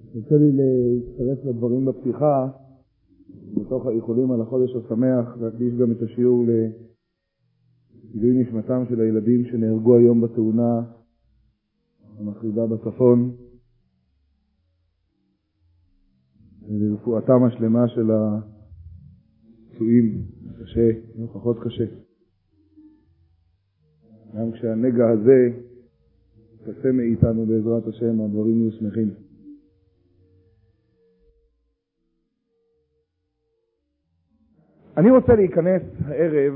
יוצא לי להצטרף לדברים בפתיחה, בתוך האיחולים על החודש השמח, להקדיש גם את השיעור לגילוי נשמתם של הילדים שנהרגו היום בתאונה המחרידה בצפון, ולרפואתם השלמה של הפצועים קשה, לא פחות קשה. גם כשהנגע הזה תצא מאיתנו בעזרת השם, הדברים יהיו שמחים. אני רוצה להיכנס הערב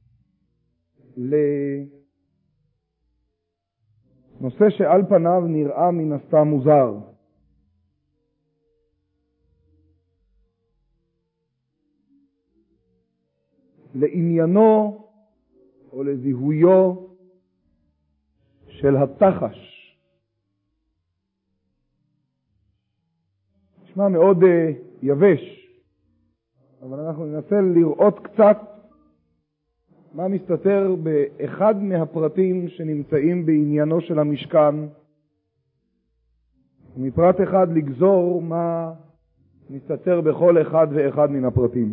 לנושא שעל פניו נראה מן הסתם מוזר. לעניינו או לזיהויו של התחש. נשמע מאוד יבש, אבל אנחנו ננסה לראות קצת מה מסתתר באחד מהפרטים שנמצאים בעניינו של המשכן, ומפרט אחד לגזור מה מסתתר בכל אחד ואחד מן הפרטים.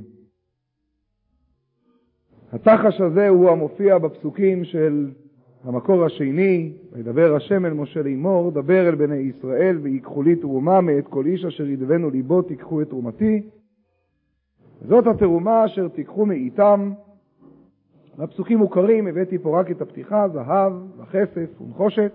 התחש הזה הוא המופיע בפסוקים של המקור השני, וידבר השם אל משה לאמור, דבר אל בני ישראל ויקחו לי תרומה מאת כל איש אשר ידבנו ליבו תיקחו את תרומתי. זאת התרומה אשר תיקחו מאיתם. הפסוקים מוכרים, הבאתי פה רק את הפתיחה, זהב וכסף ונחושת.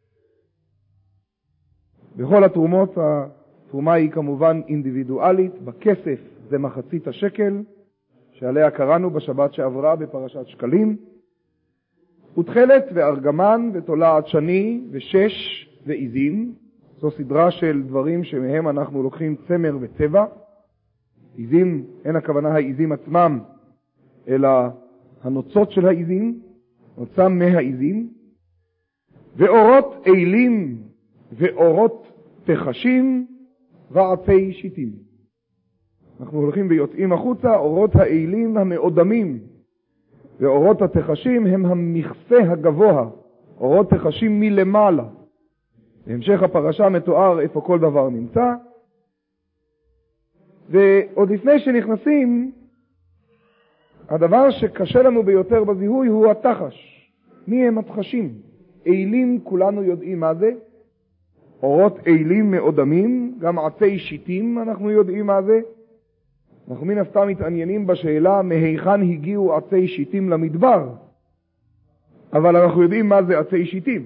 בכל התרומות התרומה היא כמובן אינדיבידואלית. בכסף זה מחצית השקל שעליה קראנו בשבת שעברה בפרשת שקלים, ותכלת וארגמן ותולעת שני ושש ועיזים. זו סדרה של דברים שמהם אנחנו לוקחים צמר וצבע. עיזים, אין הכוונה העיזים עצמם, אלא הנוצות של העיזים, נוצם מהעיזים. ואורות אילים ואורות תחשים ועצי שיטים. אנחנו הולכים ויוצאים החוצה. אורות האילים המאודמים ואורות התחשים הם המכסה הגבוה, אורות תחשים מלמעלה. בהמשך הפרשה מתואר איפה כל דבר נמצא. ועוד לפני שנכנסים, הדבר שקשה לנו ביותר בזיהוי הוא התחש. מי הם התחשים? אילים, כולנו יודעים מה זה. אורות אילים מאודמים, גם עצי שיטים אנחנו יודעים מה זה. אנחנו מן הסתם מתעניינים בשאלה מהיכן הגיעו עצי שיטים למדבר, אבל אנחנו יודעים מה זה עצי שיטים.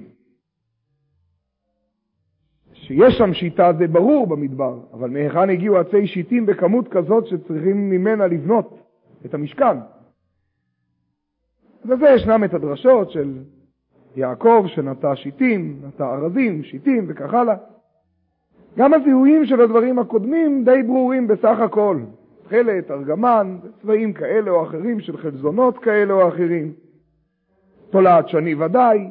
שיש שם שיטה זה ברור במדבר, אבל מהיכן הגיעו עצי שיטים בכמות כזאת שצריכים ממנה לבנות את המשכן? וזה ישנם את הדרשות של יעקב שנטע שיטים, נטע ארזים, שיטים וכך הלאה. גם הזיהויים של הדברים הקודמים די ברורים בסך הכל. תכלת, ארגמן, צבעים כאלה או אחרים של חלזונות כאלה או אחרים. תולעת שני ודאי.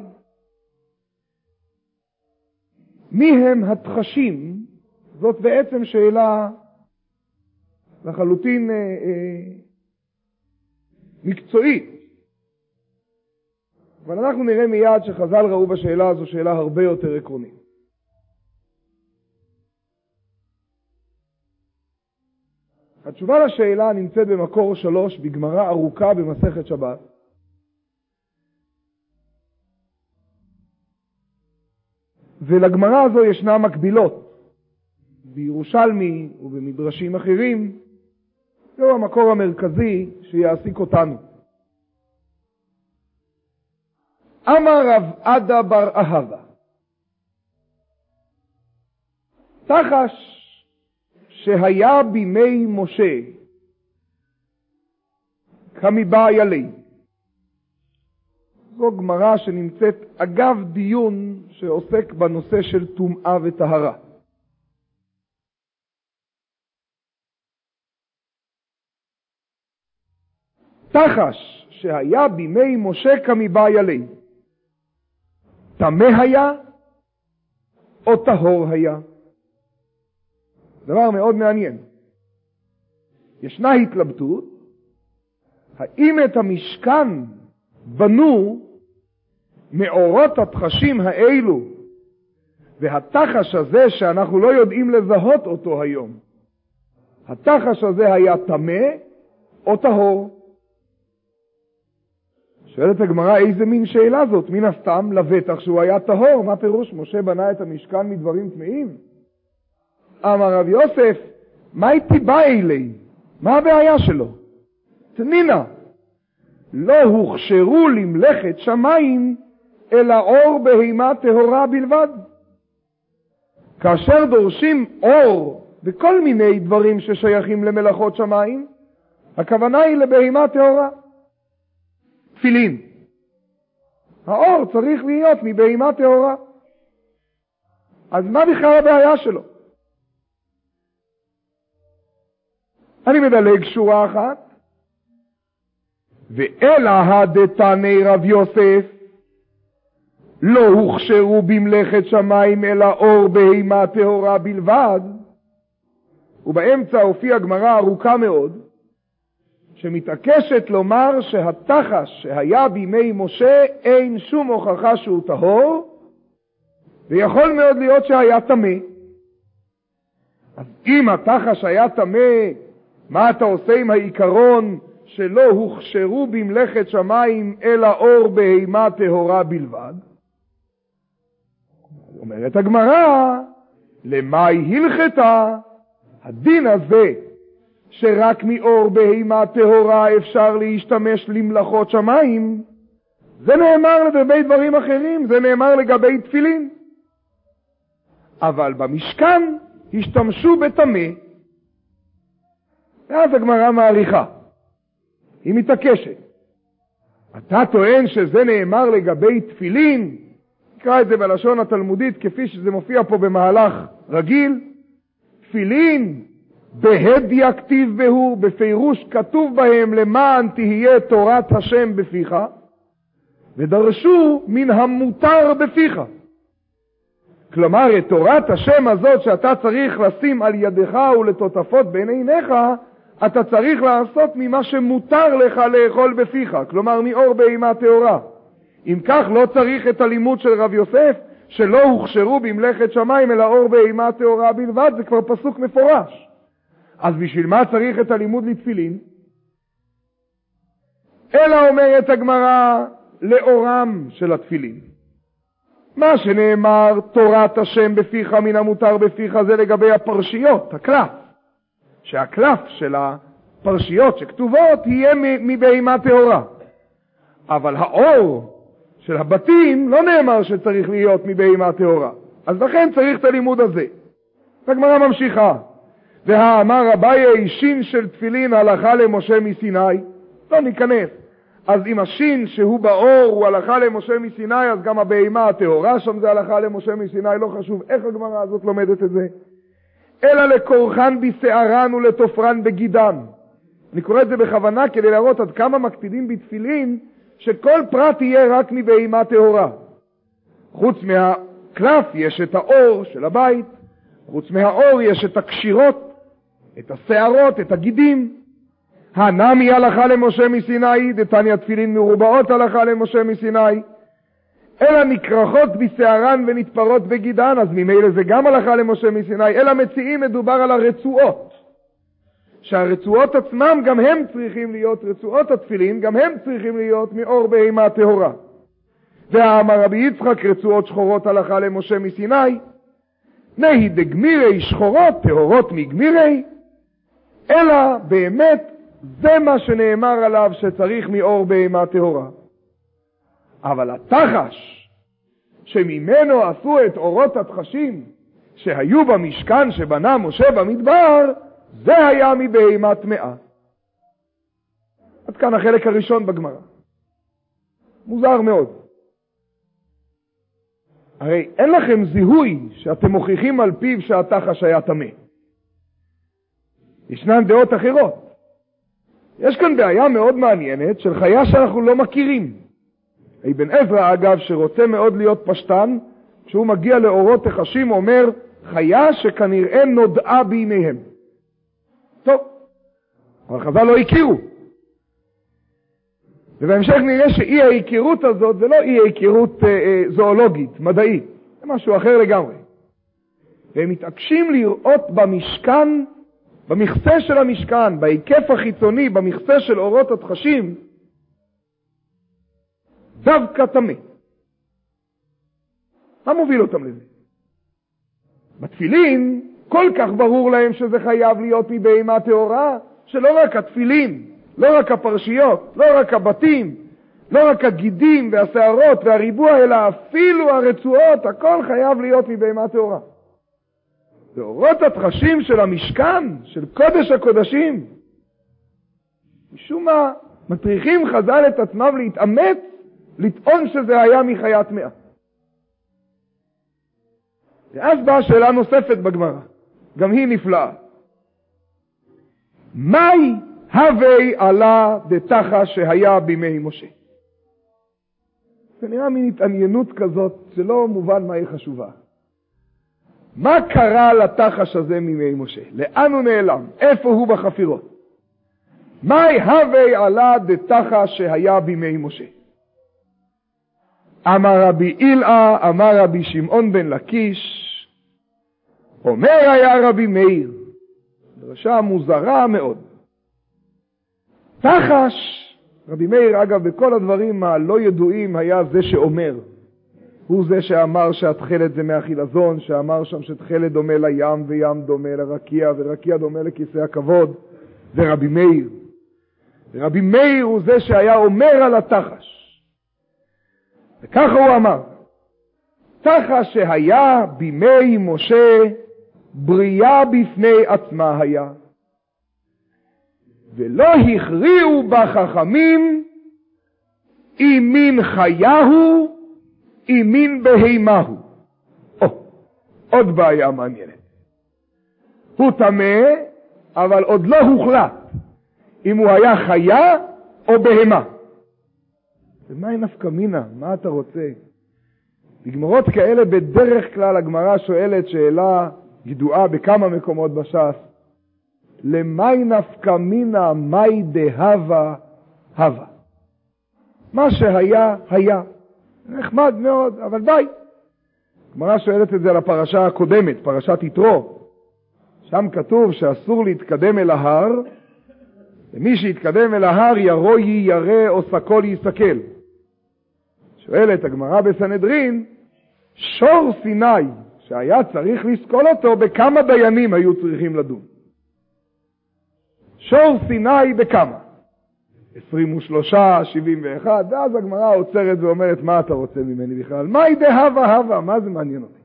מי הם התחשים? זאת בעצם שאלה לחלוטין מקצועית. אבל אנחנו נראה מיד שחז"ל ראו בשאלה הזו שאלה הרבה יותר עקרונית. התשובה לשאלה נמצאת במקור 3 בגמרא ארוכה במסכת שבת. ולגמרא הזו ישנה מקבילות בירושלמי ובמדרשים אחרים. זהו המקור המרכזי שיעסיק אותנו. אמר רב עדה בר אהבה, תחש שהיה בימי משה כמבעיה לי. זו גמרא שנמצאת אגב דיון שעוסק בנושא של טומאה וטהרה. תחש שהיה בימי משה כמבעיה לי. טמא היה או טהור היה? דבר מאוד מעניין. ישנה התלבטות, האם את המשכן בנו מאורות התחשים האלו והתחש הזה שאנחנו לא יודעים לזהות אותו היום, התחש הזה היה טמא או טהור? שואלת הגמרא, איזה מין שאלה זאת? מן הסתם לבטח שהוא היה טהור. מה פירוש? משה בנה את המשכן מדברים טמאים? אמר רב יוסף, מה הייתי בא אלי? מה הבעיה שלו? תנינה, לא הוכשרו למלאכת שמיים אלא אור בהימה טהורה בלבד. כאשר דורשים אור בכל מיני דברים ששייכים למלאכות שמיים, הכוונה היא לבהימה טהורה. תפילין, האור צריך להיות מבהימה טהורה. אז מה בכלל הבעיה שלו? אני מדלג שורה אחת. ואלא הדתני רב יוסף לא הוכשרו במלאכת שמיים אלא אור בהימה טהורה בלבד. ובאמצע הופיעה גמרא ארוכה מאוד שמתעקשת לומר שהתחש שהיה בימי משה אין שום הוכחה שהוא טהור, ויכול מאוד להיות שהיה טמא. אז אם התחש היה טמא, מה אתה עושה עם העיקרון שלא הוכשרו במלאכת שמיים אלא אור בהימה טהורה בלבד? אומרת הגמרא, למאי הלכתה? הדין הזה שרק מאור בהימה טהורה אפשר להשתמש למלאכות שמיים, זה נאמר לגבי דברים אחרים, זה נאמר לגבי תפילין. אבל במשכן השתמשו בטמא. ואז הגמרא מעריכה, היא מתעקשת. אתה טוען שזה נאמר לגבי תפילין? נקרא את זה בלשון התלמודית כפי שזה מופיע פה במהלך רגיל. תפילין בהדיא כתיב בהו, בפירוש כתוב בהם למען תהיה תורת השם בפיך, ודרשו מן המותר בפיך. כלומר, את תורת השם הזאת שאתה צריך לשים על ידך ולתותפות בין עיניך, אתה צריך לעשות ממה שמותר לך לאכול בפיך, כלומר מאור בהימה טהורה. אם כך לא צריך את הלימוד של רב יוסף שלא הוכשרו במלאכת שמיים אלא אור בהימה טהורה בלבד, זה כבר פסוק מפורש. אז בשביל מה צריך את הלימוד לתפילין? אלא אומרת הגמרא לאורם של התפילין. מה שנאמר תורת השם בפיך מן המותר בפיך זה לגבי הפרשיות, הקלף. שהקלף של הפרשיות שכתובות יהיה מבהימה טהורה. אבל האור של הבתים לא נאמר שצריך להיות מבהימה טהורה. אז לכן צריך את הלימוד הזה. הגמרא ממשיכה. והאמר אביי שין של תפילין הלכה למשה מסיני. לא ניכנס. אז אם השין שהוא באור הוא הלכה למשה מסיני, אז גם הבהימה הטהורה שם זה הלכה למשה מסיני. לא חשוב איך הגמרא הזאת לומדת את זה. אלא לקורחן בשערן ולתופרן בגידן. אני קורא את זה בכוונה כדי להראות עד כמה מקפידים בתפילין שכל פרט יהיה רק מבהימה טהורה. חוץ מהקלף יש את האור של הבית, חוץ מהאור יש את הקשירות, את השערות, את הגידים. הנמי הלכה למשה מסיני, דתניא תפילין מרובעות הלכה למשה מסיני. אלא נקרחות בשערן ונתפרות בגידן, אז ממילא זה גם הלכה למשה מסיני. אלא מציעים מדובר על הרצועות, שהרצועות עצמם גם הם צריכים להיות, רצועות התפילין גם הם צריכים להיות מאור בהימה טהורה. ואמר רבי יצחק רצועות שחורות הלכה למשה מסיני, נהי דגמירי שחורות טהורות מגמירי. אלא באמת זה מה שנאמר עליו שצריך מאור בהימה טהורה. אבל התחש שממנו עשו את אורות התחשים שהיו במשכן שבנה משה במדבר, זה היה מבהימה טמאה. עד כאן החלק הראשון בגמרא. מוזר מאוד. הרי אין לכם זיהוי שאתם מוכיחים על פיו שהתחש היה טמא. ישנן דעות אחרות. יש כאן בעיה מאוד מעניינת של חיה שאנחנו לא מכירים. אבן עזרא אגב שרוצה מאוד להיות פשטן, כשהוא מגיע לאורות תחשים אומר חיה שכנראה נודעה בימיהם. טוב, אבל חז"ל לא הכירו. ובהמשך נראה שאי ההיכרות הזאת זה לא אי ההיכרות זואולוגית, מדעית, זה משהו אחר לגמרי. והם מתעקשים לראות במשכן, במכסה של המשכן, בהיקף החיצוני, במכסה של אורות התחשים, דווקא טמא. מה מוביל אותם לזה? בתפילין כל כך ברור להם שזה חייב להיות מבהמה טהורה, שלא רק התפילין, לא רק הפרשיות, לא רק הבתים, לא רק הגידים והשערות והריבוע, אלא אפילו הרצועות, הכל חייב להיות מבהמה טהורה. ואורות התחשים של המשכן, של קודש הקודשים, משום מה מטריחים חז"ל את עצמם להתאמץ, לטעון שזה היה מחיה טמאה. ואז באה שאלה נוספת בגמרא, גם היא נפלאה. מהי הווי עלה דתחה שהיה בימי משה? זה נראה מין התעניינות כזאת שלא מובן מה היא חשובה. מה קרה לתחש הזה מימי משה? לאן הוא נעלם? איפה הוא בחפירות? מהי הווי עלה דתחה שהיה בימי משה? אמר רבי אילאה, אמר רבי שמעון בן לקיש, אומר היה רבי מאיר, דרשה מוזרה מאוד. תחש, רבי מאיר אגב בכל הדברים הלא ידועים היה זה שאומר, הוא זה שאמר שהתחלת זה מהחילזון, שאמר שם שתחלת דומה לים וים דומה לרקיע ורקיע דומה לכיסא הכבוד, זה רבי מאיר. ורבי מאיר הוא זה שהיה אומר על התחש. וככה הוא אמר, תחש שהיה בימי משה בריאה בפני עצמה היה, ולא הכריעו בחכמים אם מין חייהו אם מין בהימהו. עוד בעיה מעניינת. הוא טמא, אבל עוד לא הוחלט אם הוא היה חיה או בהימה. ומה היא נפקא מינה? מה אתה רוצה? בגמרות כאלה בדרך כלל הגמרא שואלת שאלה ידועה בכמה מקומות בש"ס, למאי נפקא מינה מאי דהבה הווה. מה שהיה היה. נחמד מאוד, אבל די. הגמרא שואלת את זה על הפרשה הקודמת, פרשת יתרו. שם כתוב שאסור להתקדם אל ההר, ומי שיתקדם אל ההר ירוי ירא או סקול יסקל. שואלת הגמרא בסנהדרין, שור סיני שהיה צריך לסקול אותו, בכמה דיינים היו צריכים לדון? שור סיני בכמה? 23, 71, ואז הגמרא עוצרת ואומרת, מה אתה רוצה ממני בכלל? מה היא דהבה הווה? מה זה מעניין אותי?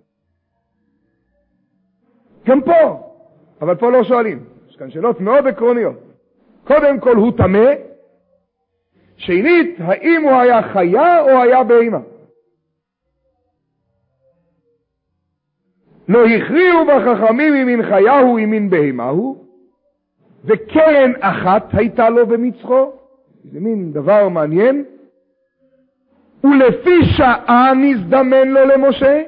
גם פה, אבל פה לא שואלים. יש כאן שאלות מאוד עקרוניות. קודם כל הוא טמא, שנית, האם הוא היה חיה או היה בהמה? לא הכריעו בחכמים אם מין חייהו אם מין בהמהו, וקרן אחת הייתה לו במצחו. זה מין דבר מעניין. ולפי שעה נזדמן לו למשה.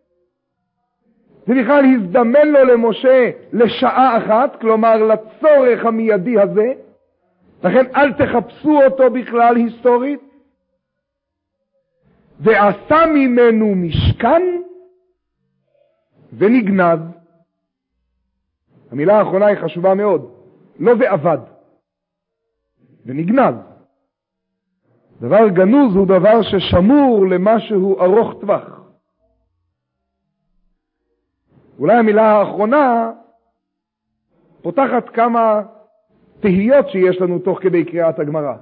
זה בכלל הזדמן לו למשה לשעה אחת, כלומר לצורך המיידי הזה. לכן אל תחפשו אותו בכלל היסטורית. ועשה ממנו משכן ונגנז. המילה האחרונה היא חשובה מאוד. לא ועבד. ונגנז. דבר גנוז הוא דבר ששמור למשהו ארוך טווח. אולי המילה האחרונה פותחת כמה תהיות שיש לנו תוך כדי קריאת הגמרא.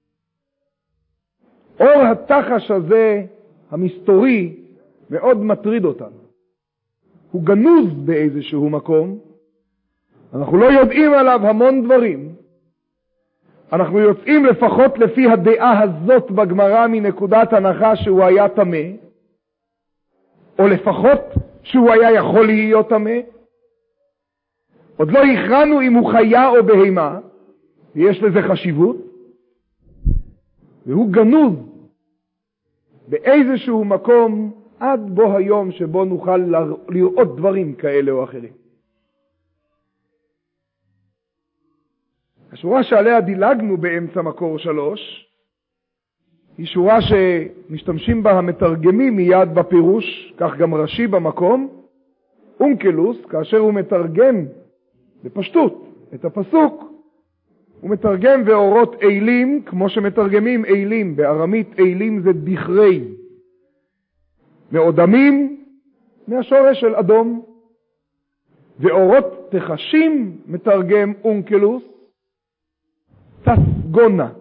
אור התחש הזה, המסתורי, מאוד מטריד אותנו. הוא גנוז באיזשהו מקום. אנחנו לא יודעים עליו המון דברים. אנחנו יוצאים לפחות לפי הדעה הזאת בגמרא מנקודת הנחה שהוא היה טמא, או לפחות שהוא היה יכול להיות טמא. עוד לא הכרענו אם הוא חיה או בהמה, ויש לזה חשיבות, והוא גנוז באיזשהו מקום עד בו היום שבו נוכל לראות דברים כאלה או אחרים. השורה שעליה דילגנו באמצע מקור 3 היא שורה שמשתמשים בה המתרגמים מיד בפירוש, כך גם רש"י במקום, אונקלוס, כאשר הוא מתרגם בפשטות את הפסוק, הוא מתרגם ואורות אילים, כמו שמתרגמים אילים, בארמית אילים זה דכרי, מאודמים מהשורש של אדום, ואורות תחשים מתרגם אונקלוס, ססגונה.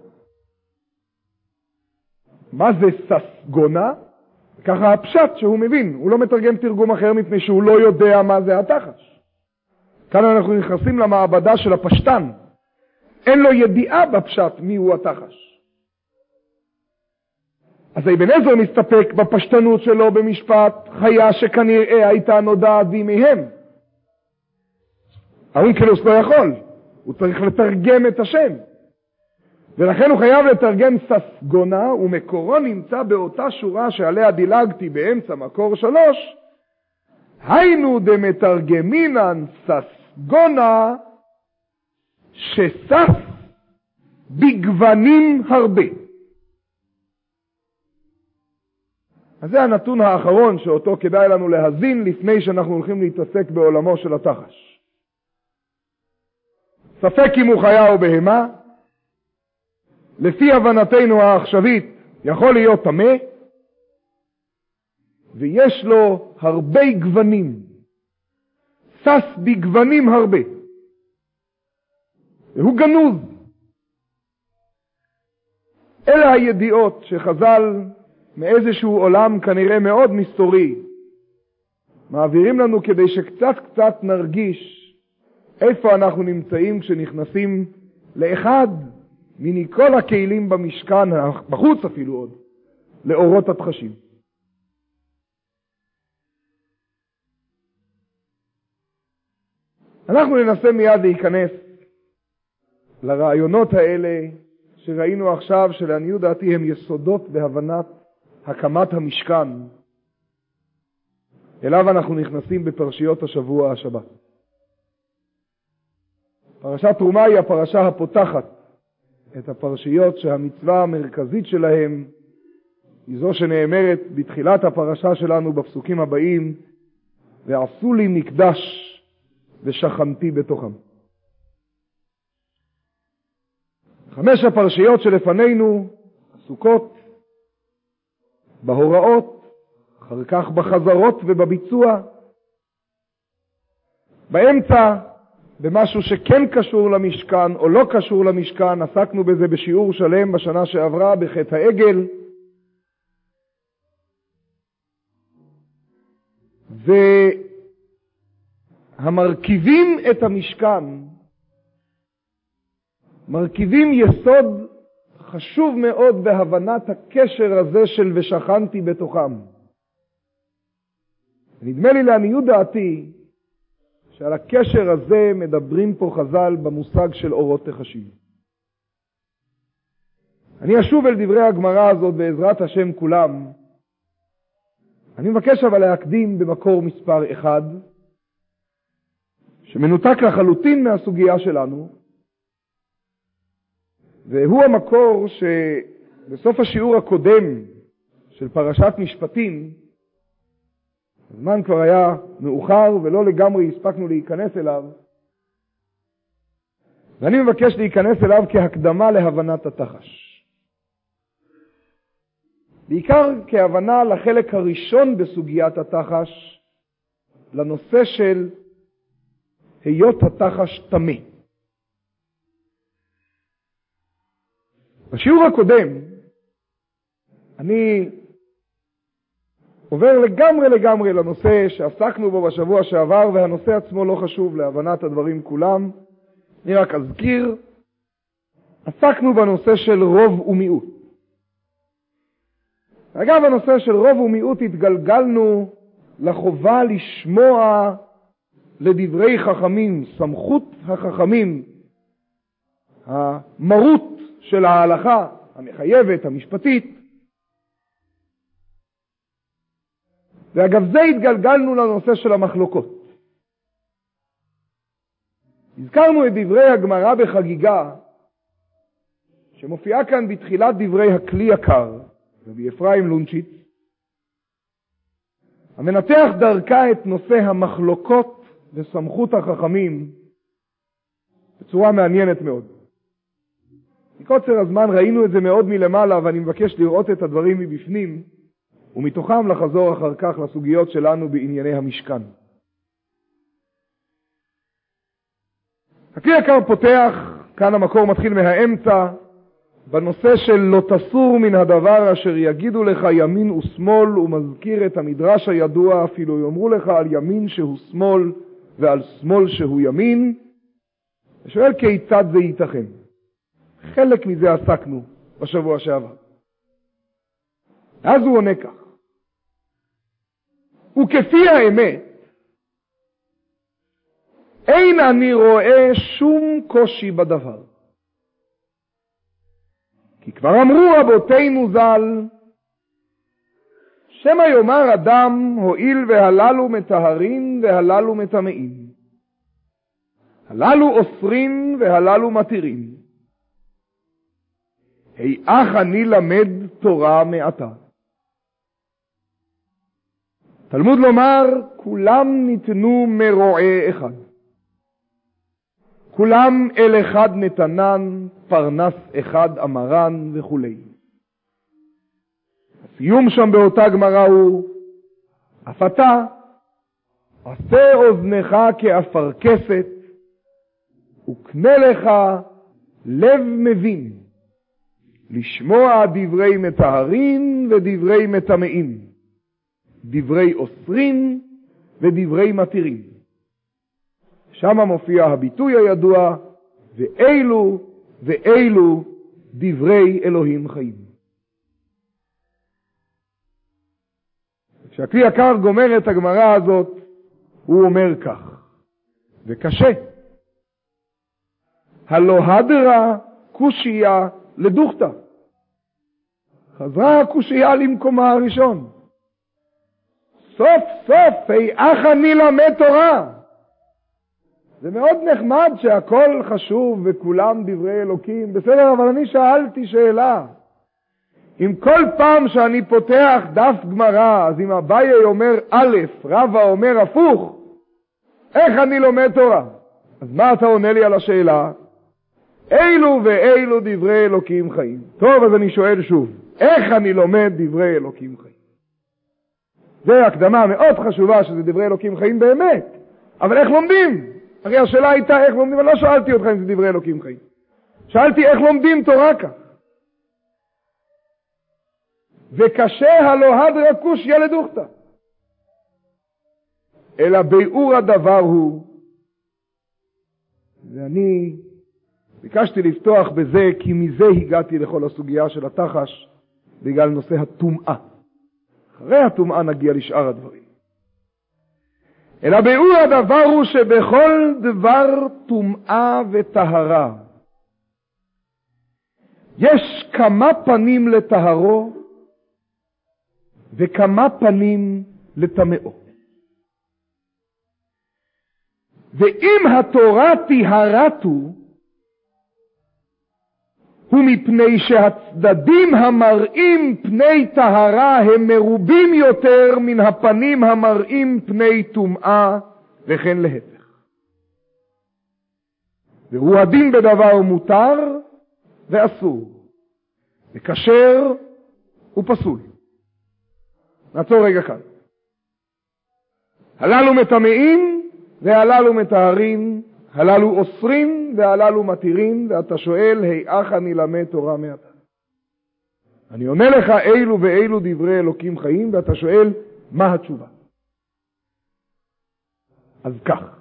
מה זה ססגונה? ככה הפשט שהוא מבין, הוא לא מתרגם תרגום אחר מפני שהוא לא יודע מה זה התחש. כאן אנחנו נכנסים למעבדה של הפשטן, אין לו ידיעה בפשט מי הוא התחש. אז אבן עזרא מסתפק בפשטנות שלו במשפט חיה שכנראה הייתה נודעת בימיהם. האונקלוס לא יכול, הוא צריך לתרגם את השם. ולכן הוא חייב לתרגם ססגונה, ומקורו נמצא באותה שורה שעליה דילגתי באמצע מקור 3, היינו דמתרגמינן ססגונה שסס בגוונים הרבה. אז זה הנתון האחרון שאותו כדאי לנו להזין לפני שאנחנו הולכים להתעסק בעולמו של התחש. ספק אם הוא חיה או בהמה, לפי הבנתנו העכשווית יכול להיות טמא, ויש לו הרבה גוונים, סס בגוונים הרבה, והוא גנוז. אלה הידיעות שחז"ל מאיזשהו עולם כנראה מאוד מסתורי מעבירים לנו כדי שקצת נרגיש איפה אנחנו נמצאים כשנכנסים לאחד מכל הכלים במשכן, בחוץ אפילו עוד, לאורות התחשים. אנחנו ננסה מיד להיכנס לרעיונות האלה שראינו עכשיו, שלעניות דעתי הם יסודות בהבנת הקמת המשכן, אליו אנחנו נכנסים בפרשיות השבוע השבת. פרשת תרומה היא הפרשה הפותחת את הפרשיות שהמצווה המרכזית שלהם היא זו שנאמרת בתחילת הפרשה שלנו בפסוקים הבאים, ועשו לי מקדש ושכנתי בתוכם. 5 הפרשיות שלפנינו עסוקות בהוראות, אחר כך בחזרות ובביצוע, באמצע במשהו שכן קשור למשכן או לא קשור למשכן, עסקנו בזה בשיעור שלם בשנה שעברה בחטא העגל, והמרכיבים את המשכן, מרכיבים יסוד חשוב מאוד בהבנת הקשר הזה של ושכנתי בתוכם. נדמה לי לעניות דעתי שעל הקשר הזה מדברים פה חז"ל במושג של אורות תחשים. אני אשוב אל דברי הגמרא הזאת בעזרת השם כולם. אני מבקש אבל להקדים במקור מספר 1, שמנותק לחלוטין מהסוגיה שלנו, והוא המקור שבסוף השיעור הקודם של פרשת משפטים, הזמן כבר היה מאוחר ולא לגמרי הספקנו להיכנס אליו, ואני מבקש להיכנס אליו כהקדמה להבנת התחש. בעיקר כהבנה לחלק הראשון בסוגיית התחש, לנושא של היות התחש טמא. בשיעור הקודם אני עובר לגמרי לנושא שעסקנו בו בשבוע שעבר, והנושא עצמו לא חשוב להבנת הדברים כולם. אני רק אזכיר, עסקנו בנושא של רוב ומיעוט. אגב, הנושא של רוב ומיעוט התגלגלנו לחובה לשמוע לדברי חכמים, סמכות החכמים, המרות של ההלכה המחייבת, המשפטית. ואגב זה התגלגלנו לנושא של המחלוקות. הזכרנו את דברי הגמרא בחגיגה, שמופיעה כאן בתחילת דברי הכלי יקר, רבי אפרים לונצ'יץ, המנתח דרכה את נושא המחלוקות וסמכות החכמים בצורה מעניינת מאוד. מקוצר הזמן ראינו את זה מאוד מלמעלה, ואני מבקש לראות את הדברים מבפנים, ומתוכם לחזור אחר כך לסוגיות שלנו בענייני המשכן. הכלי יקר פותח, כאן המקור מתחיל מהאמצע, בנושא של לא תסור מן הדבר אשר יגידו לך ימין ושמאל, ומזכיר את המדרש הידוע, אפילו יאמרו לך על ימין שהוא שמאל ועל שמאל שהוא ימין, ושואל כיצד זה ייתכן. חלק מזה עסקנו בשבוע שעבר. אז הוא עונה כך: וכפי האמת, אין אני רואה שום קושי בדבר. כי כבר אמרו רבותינו ז"ל, שמא יאמר אדם הואיל והללו מטהרים והללו מטמאים, הללו אוסרים והללו מתירים, היאך אני למד תורה מעתה. תלמוד לומר, כולם ניתנו מרועה אחד, כולם אל אחד נתנן, פרנס אחד אמרן וכו'. הסיום שם באותה גמרא הוא, אף אתה עשה אוזנך כאפרכסת, וקנה לך לב מבין, לשמוע דברי מטהרים ודברי מטמאים, דברי אוסרים ודברי מתירים. שם מופיע הביטוי הידוע, ואילו ואילו דברי אלוהים חיים. כשהכלי יקר גומר את הגמרא הזאת, הוא אומר כך, וקשה, הלא הדרה קושיה לדוכתא. חזרה הקושיה למקומה הראשון. סוף סוף היאך אני למד תורה. זה מאוד נחמד שהכל חשוב וכולם דברי אלוקים, בסדר, אבל אני שאלתי שאלה. אם כל פעם שאני פותח דף גמרא, אז אם אביי אומר א', רבא אומר הפוך, איך אני לומד תורה? אז מה אתה עונה לי על השאלה? אילו ואילו דברי אלוקים חיים. טוב, אז אני שואל שוב, איך אני לומד דברי אלוקים חיים? זה הקדמה מאוד חשובה שזה דברי אלוקים חיים באמת, אבל איך לומדים? הרי השאלה הייתה איך לומדים, אבל לא שאלתי אותך אם זה דברי אלוקים חיים. שאלתי איך לומדים תורה כך. וקשה הלא הדרה קושיה לדוכתא. אלא ביאור הדבר הוא, ואני ביקשתי לפתוח בזה כי מזה הגעתי לכל הסוגיה של התחש, בגלל נושא הטומאה. אחרי הטומאה נגיע לשאר הדברים. אלא ביאור הדבר הוא שבכל דבר טומאה וטהרה יש כמה פנים לטהרו וכמה פנים לטמאו. ואם התורה טהרתו, הוא מפני שהצדדים המראים פני טהרה הם מרובים יותר מן הפנים המראים פני טומאה, וכן להפך. והוא הדין בדבר מותר ואסור, וכשר ופסול. נעצור רגע כאן. הללו מטמאים והללו מטהרים, הללו אוסרים והללו מתירים, ואתה שואל, היאך אני למד תורה מעתה? אני עונה לך, אילו ואילו דברי אלוקים חיים, ואתה שואל, מה התשובה? אז כך.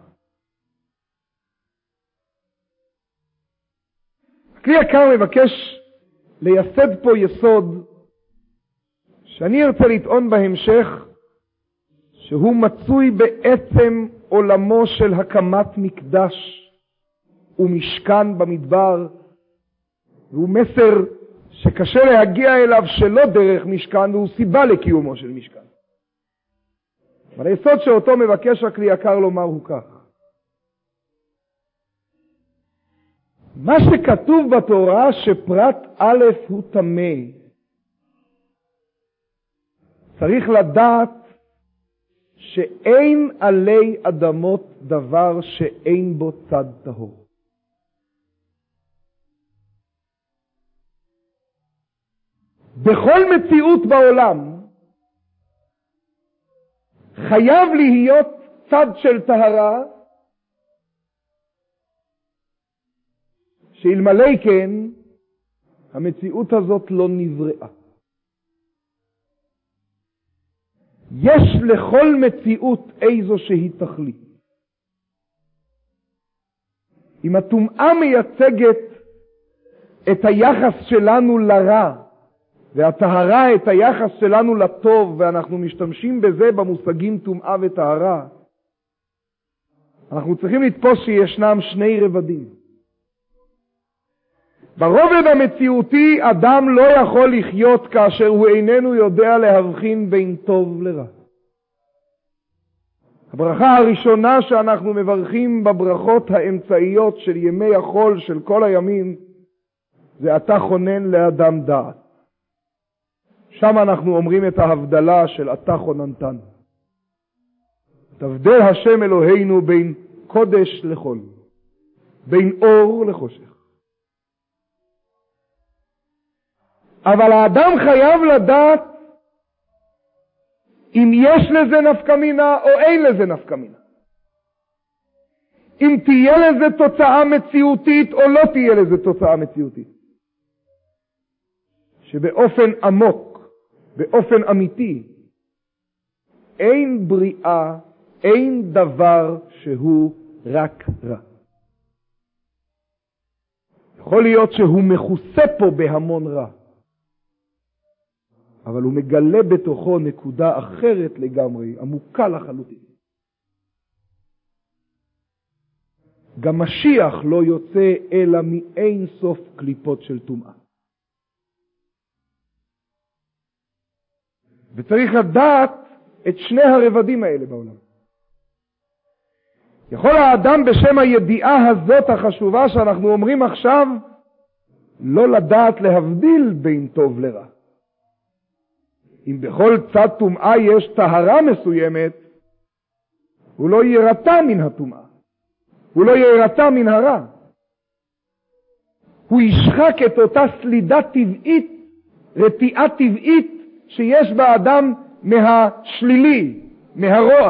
הכלי יקר מבקש לייסד פה יסוד, שאני ארצה לטעון בהמשך, שהוא מצוי בעצם עולמו של הקמת מקדש ומשכן במדבר, והוא מסר שקשה להגיע אליו שלא דרך משכן, והוא סיבה לקיומו של משכן. אבל היסוד שאותו מבקש הכלי יקר לומר הוא כך. מה שכתוב בתורה שפרט א' הוא טמא, צריך לדעת שאין עלי אדמות דבר שאין בו צד טהור. בכל מציאות בעולם חייב להיות צד של טהרה, שאלמלא כן המציאות הזאת לא נבראה. יש לכל מציאות איזו שהיא תכלית. אם הטומאה מייצגת את היחס שלנו לרע, והטהרה את היחס שלנו לטוב, ואנחנו משתמשים בזה במושגים טומאה וטהרה, אנחנו צריכים לתפוס שישנם שני רבדים. ברובד המציאותי אדם לא יכול לחיות כאשר הוא איננו יודע להבחין בין טוב לרע. הברכה הראשונה שאנחנו מברכים בברכות האמצעיות של ימי החול של כל הימים, זה אתה חונן לאדם דעת. שם אנחנו אומרים את ההבדלה של אתה חוננתן. תבדל השם אלוהינו בין קודש לחול, בין אור לחושך. אבל האדם חייב לדעת אם יש לזה נפקא מינה או אין לזה נפקא מינה. אם תהיה לזה תוצאה מציאותית או לא תהיה לזה תוצאה מציאותית. שבאופן עמוק, באופן אמיתי, אין בריאה, אין דבר שהוא רק רע. יכול להיות שהוא מכוסה פה בהמון רע, אבל הוא מגלה בתוכו נקודה אחרת לגמרי, עמוקה לחלוטין. גם משיח לא יוצא אלא מאין סוף קליפות של טומאה. וצריך לדעת את שני הרבדים האלה בעולם. יכול האדם בשם הידיעה הזאת החשובה שאנחנו אומרים עכשיו, לא לדעת להבדיל בין טוב לרע. אם בכל צד טומאה יש טהרה מסוימת, הוא לא ירתע מן הטומאה. הוא לא ירתע מן הרע. הוא ישחק את אותה סלידה טבעית, רתיעה טבעית, שיש באדם מהשלילי, מהרוע.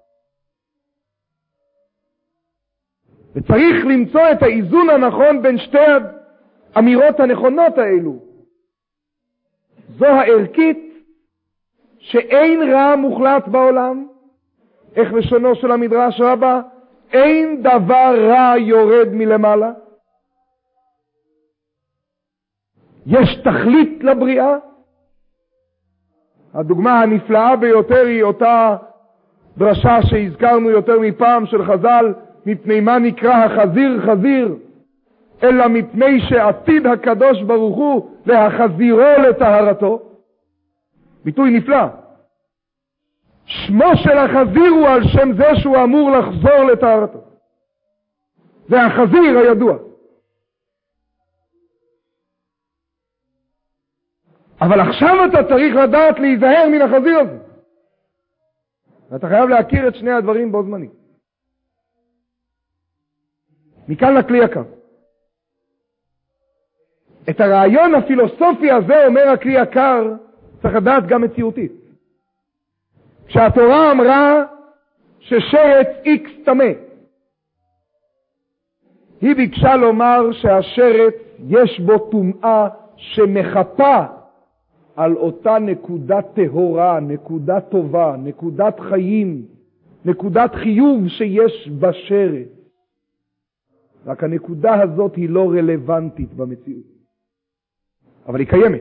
וצריך למצוא את האיזון הנכון בין שתי האמירות הנכונות האלו. זו הערכית, שאין רע מוחלט בעולם, איך לשונו של המדרש רבה, אין דבר רע יורד מלמעלה. יש תכלית לבריאה. הדוגמה הנפלאה ביותר היא אותה דרשה שהזכרנו יותר מפעם של חז"ל, מפני מה נקרא החזיר חזיר, אלא מפני שעתיד הקדוש ברוך הוא להחזירו לטהרתו. ביטוי נפלא. שמו של החזיר הוא על שם זה שהוא אמור לחזור לטהרתו. זה החזיר הידוע. אבל עכשיו אתה צריך לדעת להיזהר מן החזיר הזה. ואתה חייב להכיר את שני הדברים בו זמנית. מכאן לכלי יקר. את הרעיון הפילוסופי הזה אומר הכלי יקר, צריך לדעת גם מציאותית. כשהתורה אמרה ששרץ איקס טמא, היא ביקשה לומר שהשרץ יש בו טומאה שמחפה על אותה נקודת טהורה, נקודת טובה, נקודת חיים, נקודת חיוב שיש בשרץ. רק הנקודה הזאת היא לא רלוונטית במציאות. אבל היא קיימת.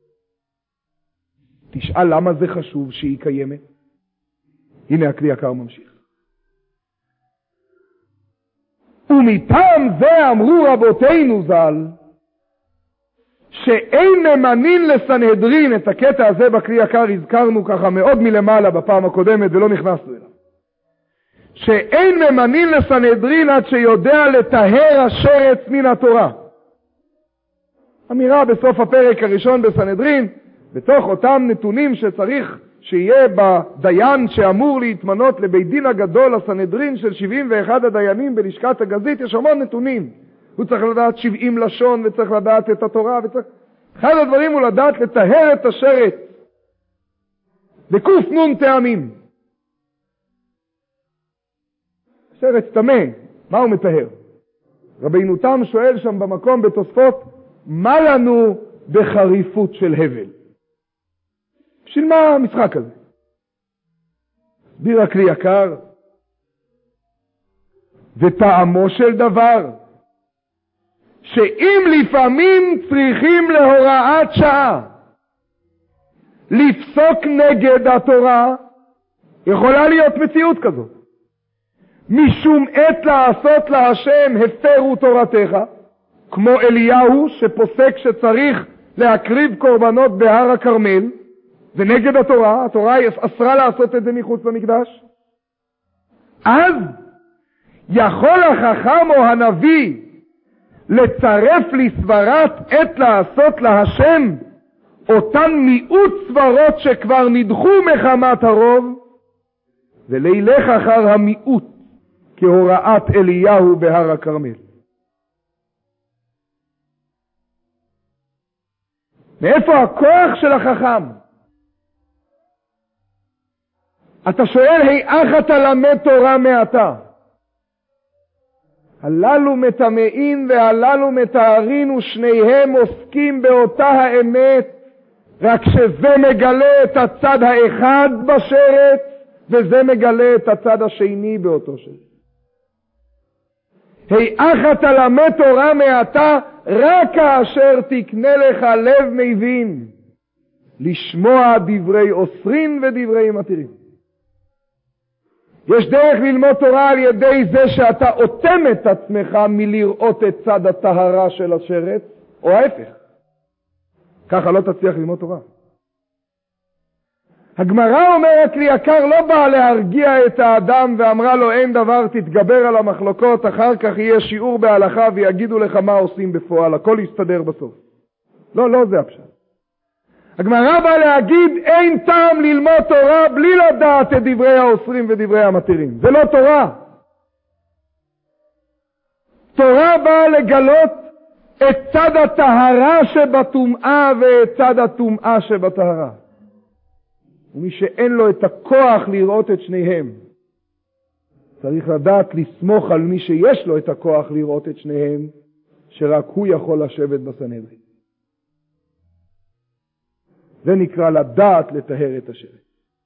תשאל למה זה חשוב שהיא קיימת? הנה הכלי יקר ממשיך. ומטעם זה אמרו רבותינו ז"ל, שאין ממנין לסנהדרין, את הקטע הזה בכלי יקר הזכרנו ככה מאוד מלמעלה בפעם הקודמת ולא נכנסנו אליו. שאין ממנין לסנהדרין עד שיודע לטהר השרץ מן התורה. אמירה בסוף הפרק הראשון בסנהדרין, בתוך אותם נתונים שצריך שיהיה בדיין שאמור להתמנות לבית דין הגדול, הסנהדרין של 71 הדיינים בלשכת הגזית, יש המון נתונים. הוא צריך לדעת 70 לשון, וצריך לדעת את התורה, אחד הדברים הוא לדעת לטהר את השרת. בקוף נון טעמים. שרת טמא, מה הוא מטהר? רבינו תם שואל שם במקום בתוספות, מה לנו בחריפות של הבל? בשביל מה המשחק הזה? הסביר הכלי יקר, וטעמו של דבר, שאם לפעמים צריכים להוראת שעה לפסוק נגד התורה, יכולה להיות מציאות כזאת. משום עת לעשות להשם הפרו תורתך, כמו אליהו שפוסק שצריך להקריב קורבנות בהר הכרמל, זה נגד התורה, התורה אסרה לעשות את זה מחוץ למקדש. אז יכול החכם או הנביא לצרף לסברת עת לעשות להשם אותן מיעוט סברות שכבר נדחו מחמת הרוב, ולילך אחר המיעוט כהוראת אליהו בהר הכרמל. מאיפה הכוח של החכם? אתה שואל, היאך אתה למד תורה מעתה? הללו מטמאים והללו מטהרין, ושניהם עוסקים באותה האמת, רק שזה מגלה את הצד האחד בשרת, וזה מגלה את הצד השני באותו שרת. היאך אתה למד תורה מעתה, רק כאשר תקנה לך לב מבין, לשמוע דברי אוסרין ודברי מתירים. יש דרך ללמוד תורה על ידי זה שאתה אוטם את עצמך מלראות את צד הטהרה של השרת, או ההפך. ככה לא תצליח ללמוד תורה. הגמרא אומרת לי, יקר לא באה להרגיע את האדם ואמרה לו, אין דבר, תתגבר על המחלוקות, אחר כך יהיה שיעור בהלכה ויגידו לך מה עושים בפועל, הכל יסתדר בסוף. לא זה הפשט. הגמרא באה להגיד, אין טעם ללמוד תורה בלי לדעת את דברי האוסרים ודברי המתירים. זה לא תורה. תורה באה לגלות את צד הטהרה שבטומאה ואת צד הטומאה שבטהרה. ומי שאין לו את הכוח לראות את שניהם, צריך לדעת לסמוך על מי שיש לו את הכוח לראות את שניהם, שרק הוא יכול לשבת בסנהדרין. זה נקרא לדעת לטהר את השרת.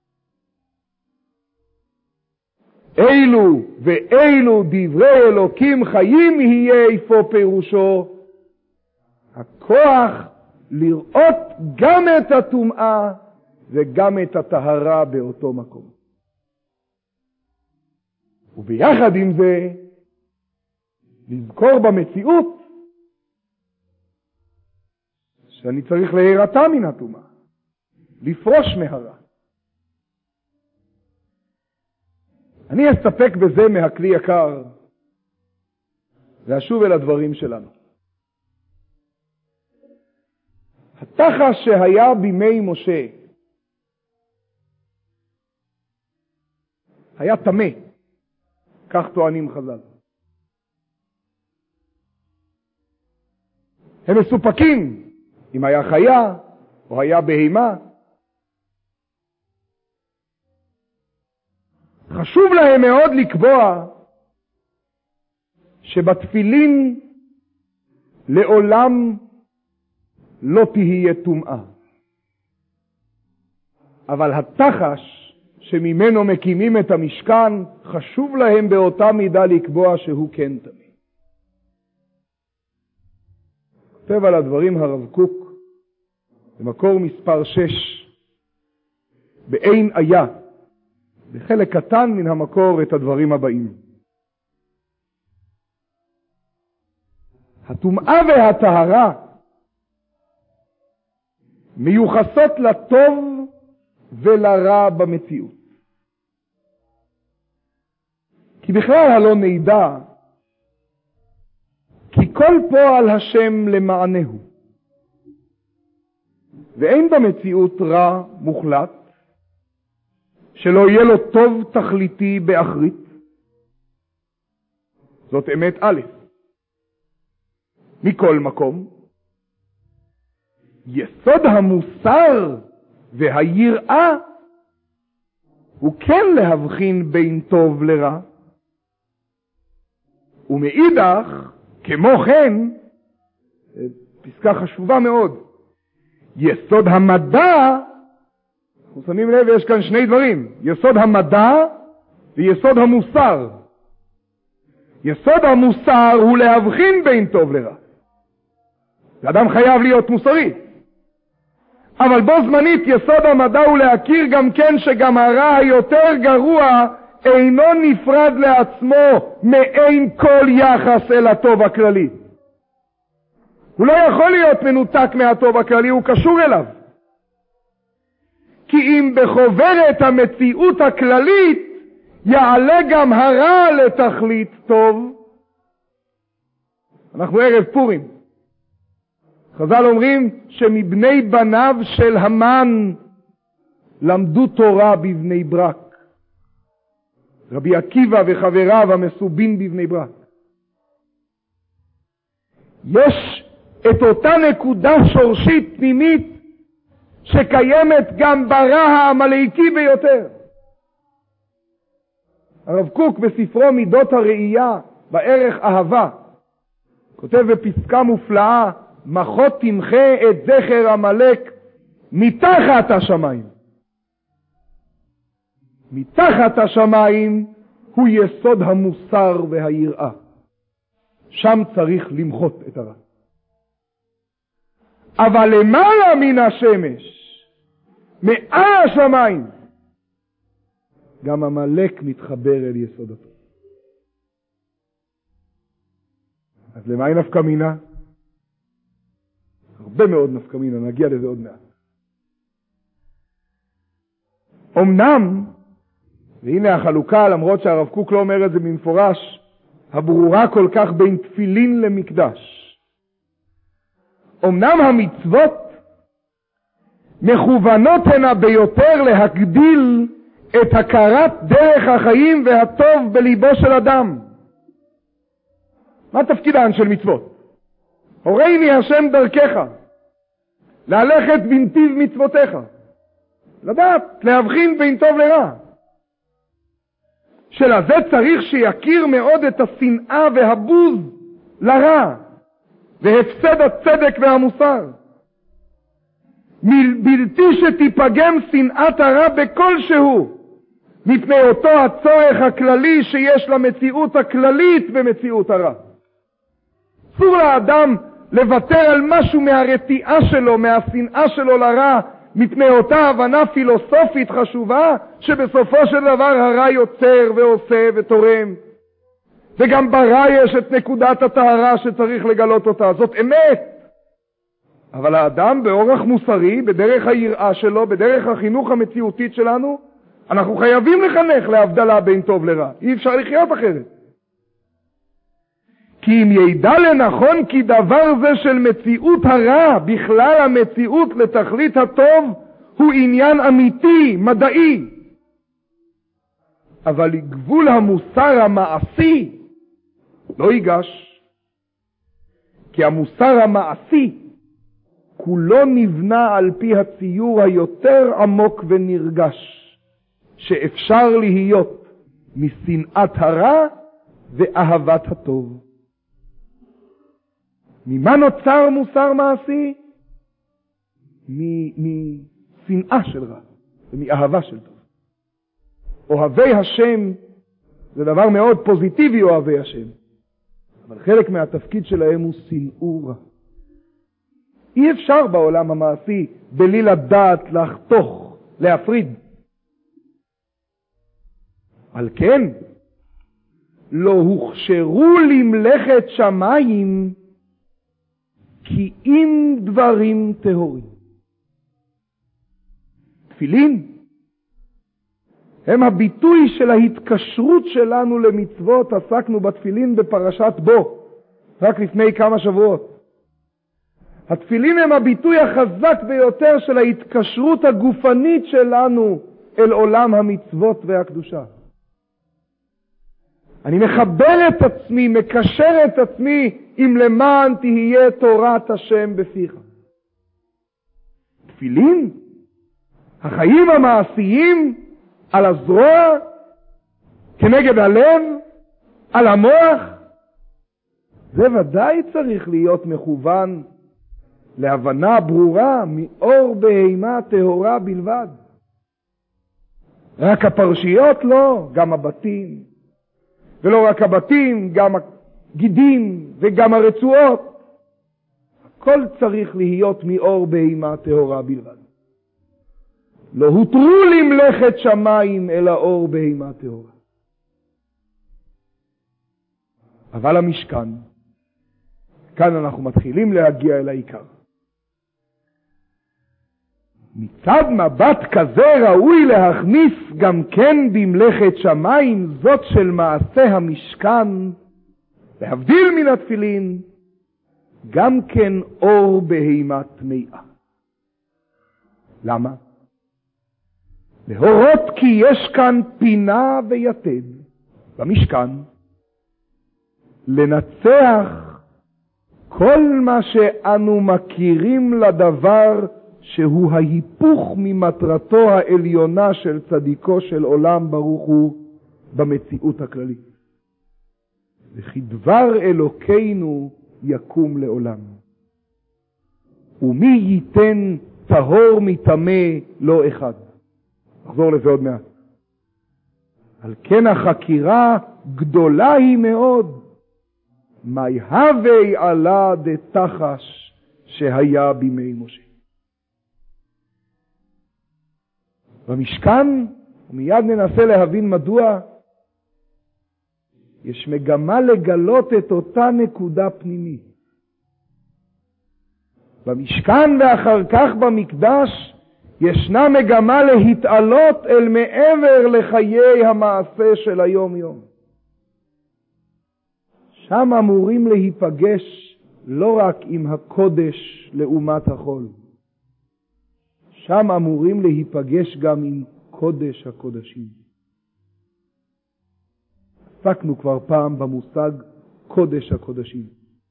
אילו ואילו דברי אלוקים חיים יהיה איפה פירושו, הכוח לראות גם את הטומאה וגם את הטהרה באותו מקום. וביחד עם זה, לזכור במציאות שאני צריך להירתע מן הטומאה, לפרוש מהרע. אני אסתפק בזה מהכלי יקר, ואשוב אל הדברים שלנו. התחש שהיה בימי משה, היה טמא, כך טוענים חז"ל. הם מסופקים אם היה חיה או היה בהימה. חשוב להם מאוד לקבוע שבתפילין לעולם לא תהיה טומאה. אבל התחש שממנו מקימים את המשכן, חשוב להם באותה מידה לקבוע שהוא כן טמא. כותב על הדברים הרב קוק במקור מספר 6, באין היה, בחלק קטן מן המקור, את הדברים הבאים. הטומאה והטהרה מיוחסות לטוב ולרע במציאות. כי בכלל הלא נדע, כי כל פועל השם למענהו, ואין במציאות רע מוחלט, שלא יהיה לו טוב תכליתי באחרית. זאת אמת א'. מכל מקום, יסוד המוסר והיראה הוא כן להבחין בין טוב לרע, ומאידך, כמו כן, פסקה חשובה מאוד, יסוד המדע, אנחנו שמים לב, יש כאן שני דברים, יסוד המדע ויסוד המוסר. יסוד המוסר הוא להבחין בין טוב לרע. האדם חייב להיות מוסרי. אבל בו זמנית יסוד המדע הוא להכיר גם כן שגם הרע היותר גרוע אינו נפרד לעצמו מאין כל יחס אל הטוב הכללי. הוא לא יכול להיות מנותק מהטוב הכללי, הוא קשור אליו. כי אם בחוברת המציאות הכללית יעלה גם הרע לתכלית טוב. אנחנו ערב פורים. חז"ל אומרים שמבני בניו של המן למדו תורה בבני ברק. רבי עקיבא וחבריו המסובין בבני ברק. יש את אותה נקודה שורשית פנימית שקיימת גם ברע העמלקי ביותר. הרב קוק בספרו מידות הראייה בערך אהבה כותב בפסקה מופלאה, מחות תמחה את זכר עמלק מתחת השמיים. מתחת השמיים הוא יסוד המוסר והיראה. שם צריך למחות את הרע. אבל למעלה מן השמש, מעל השמיים, גם עמלק מתחבר אל יסודתו. אז למה היא נפקא מינה? הרבה מאוד נפקא מינה, נגיע לזה עוד מעט. אמנם, והנה החלוקה, למרות שהרב קוק לא אומר את זה במפורש, הברורה כל כך בין תפילין למקדש. אמנם המצוות מכוונות הנה ביותר להגדיל את הכרת דרך החיים והטוב בליבו של אדם. מה תפקידן של מצוות? הורייני השם דרכך, ללכת בנתיב מצוותיך, לדעת, להבחין בין טוב לרע. שלזה צריך שיכיר מאוד את השנאה והבוז לרע, והפסד הצדק והמוסר. בלתי שתיפגם שנאת הרע בכלשהו, מפני אותו הצורך הכללי שיש למציאות הכללית במציאות הרע. אסור לאדם לוותר על משהו מהרתיעה שלו, מהשנאה שלו לרע, מפני אותה הבנה פילוסופית חשובה, שבסופו של דבר הרע יוצר ועושה ותורם. וגם ברע יש את נקודת הטהרה שצריך לגלות אותה. זאת אמת. אבל האדם באורח מוסרי, בדרך היראה שלו, בדרך החינוך המציאותית שלנו, אנחנו חייבים לחנך להבדלה בין טוב לרע. אי אפשר לחיות אחרת. כי אם ידע לנכון כי דבר זה של מציאות הרע, בכלל המציאות לתכלית הטוב, הוא עניין אמיתי, מדעי. אבל גבול המוסר המעשי לא ייגש. כי המוסר המעשי כולו נבנה על פי הציור היותר עמוק ונרגש, שאפשר להיות משנאת הרע ואהבת הטוב. ממה נוצר מוסר מעשי? משנאה של רע ומאהבה של טוב. אוהבי השם זה דבר מאוד פוזיטיבי, אוהבי השם. אבל חלק מהתפקיד שלהם הוא שנאו רע. אי אפשר בעולם המעשי בלי לדעת לחתוך, להפריד. על כן, לא הוכשרו למלאכת שמיים כי אם דברים טהורים. תפילין הם הביטוי של ההתקשרות שלנו למצוות. עסקנו בתפילין בפרשת בו רק לפני כמה שבועות. התפילין הם הביטוי החזק ביותר של ההתקשרות הגופנית שלנו אל עולם המצוות והקדושה. אני מחבר את עצמי, מקשר את עצמי, אם למען תהיה תורת השם בפיך. תפילין, החיים המעשיים על הזרוע, כנגד הלב, על המוח, זה ודאי צריך להיות מכוון להבנה ברורה מאור בהימה טהורה בלבד. רק הפרשיות לא, גם הבתים, ולא רק הבתים, גם הגידים וגם הרצועות. הכל צריך להיות מאור בהימה טהורה בלבד. לא הותרו למלאכת שמיים אלא אור בהימה טהורה. אבל המשכן, כאן אנחנו מתחילים להגיע אל העיקר. מצד מבט כזה ראוי להכניס גם כן במלאכת שמיים זאת של מעשה המשכן, להבדיל מן התפילין, גם כן אור בהימה טמאה. למה? להורות כי יש כאן פינה ויתד במשכן, לנצח כל מה שאנו מכירים לדבר שהוא ההיפוך ממטרתו העליונה של צדיקו של עולם ברוך הוא במציאות הכללית. וכי דבר אלוקינו יקום לעולם. ומי ייתן טהור מטמא לא אחד. נחזור לזה עוד מעט. על כן החקירה גדולה היא מאוד. מי הווי עלה דתחש שהיה בימי משה. במשכן, ומיד ננסה להבין מדוע, יש מגמה לגלות את אותה נקודה פנימית. במשכן ואחר כך במקדש ישנה מגמה להתעלות אל מעבר לחיי המעשה של היום יום. שם אמורים להיפגש לא רק עם הקודש לעומת החול. שם אמורים להיפגש גם עם קודש הקודשים. עסקנו כבר פעם במושג קודש הקודשים.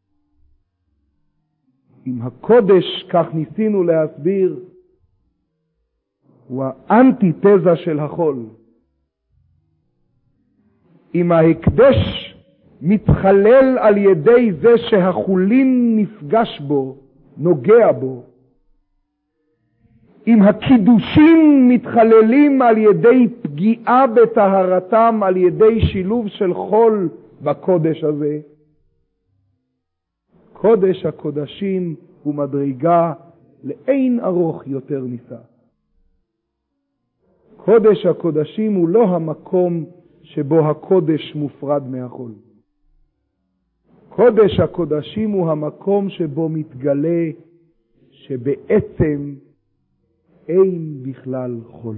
עם הקודש, כך ניסינו להסביר, הוא האנטיתזה של החול. עם ההקדש מתחלל על ידי זה שהחולין נפגש בו, נוגע בו. אם הקידושים מתחללים על ידי פגיעה בטהרתם, על ידי שילוב של חול בקודש הזה, קודש הקודשים הוא מדרגה לאין ארוך יותר ניסה. קודש הקודשים הוא לא המקום שבו הקודש מופרד מהחול. קודש הקודשים הוא המקום שבו מתגלה שבעצם אין בכלל חול.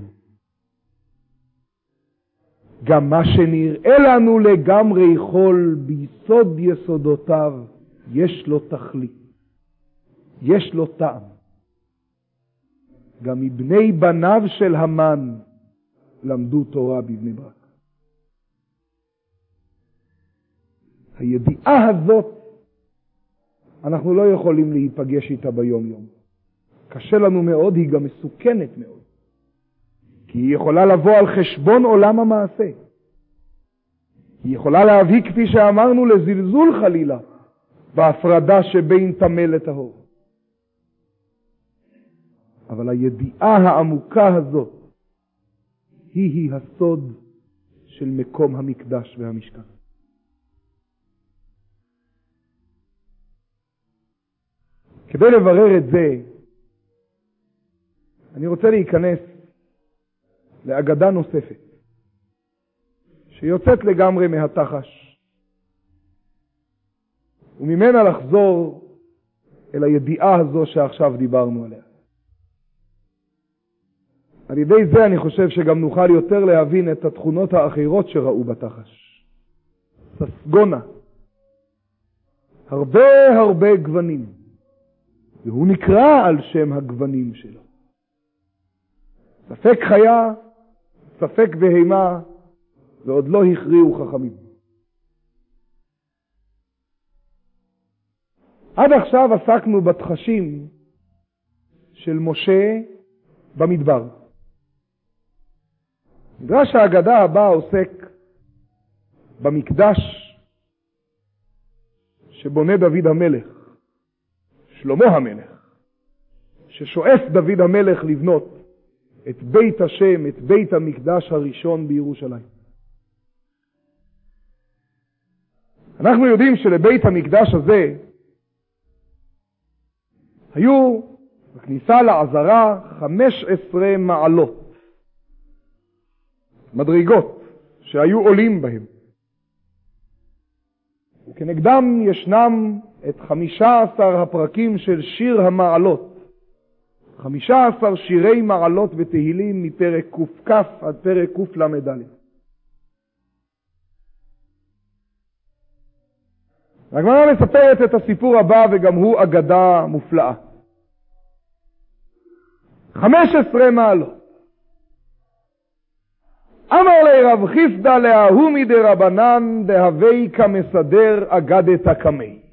גם מה שנראה לנו לגמרי חול ביסוד יסודותיו, יש לו תכלית, יש לו טעם. גם מבני בניו של המן למדו תורה בבני ברק. הידיעה הזאת, אנחנו לא יכולים להיפגש איתה ביום יום. קשה לנו מאוד, היא גם מסוכנת מאוד. כי היא יכולה לבוא על חשבון עולם המעשה. היא יכולה להביא, כפי שאמרנו, לזלזול חלילה, בהפרדה שבין טמא לטהור. אבל הידיעה העמוקה הזאת, היא הסוד של מקום המקדש והמשכן. כדי לברר את זה, אני רוצה להיכנס לאגדה נוספת, שיוצאת לגמרי מהתחש, וממנה לחזור אל הידיעה הזו שעכשיו דיברנו עליה. על ידי זה אני חושב שגם נוכל יותר להבין את התכונות האחרות שראו בתחש. ססגונה, הרבה גוונים, והוא נקרא על שם הגוונים שלו. ספק חיה ספק בהימה, ועוד לא הכריעו חכמים. עד עכשיו עסקנו בתחשים של משה במדבר. מדרש ההגדה הבא עוסק במקדש שבונה דוד המלך, שלמה המלך, ששואף דוד המלך לבנות את בית השם, את בית המקדש הראשון בירושלים. אנחנו יודעים שלבית המקדש הזה היו בכניסה לעזרה 15 מעלות, מדרגות שהיו עולים בהם. וכנגדם ישנם את 15 הפרקים של שיר המעלות, 15 שירי מעלות ותהילים מפרק ק"כ עד פרק קל"ד. הגמרא מספרת את הסיפור הבא, וגם הוא אגדה מופלאה. 15 מעלות. אמר לי רב חיסדא לההומי דרבנן דהווי כמסדר אגדת קמי.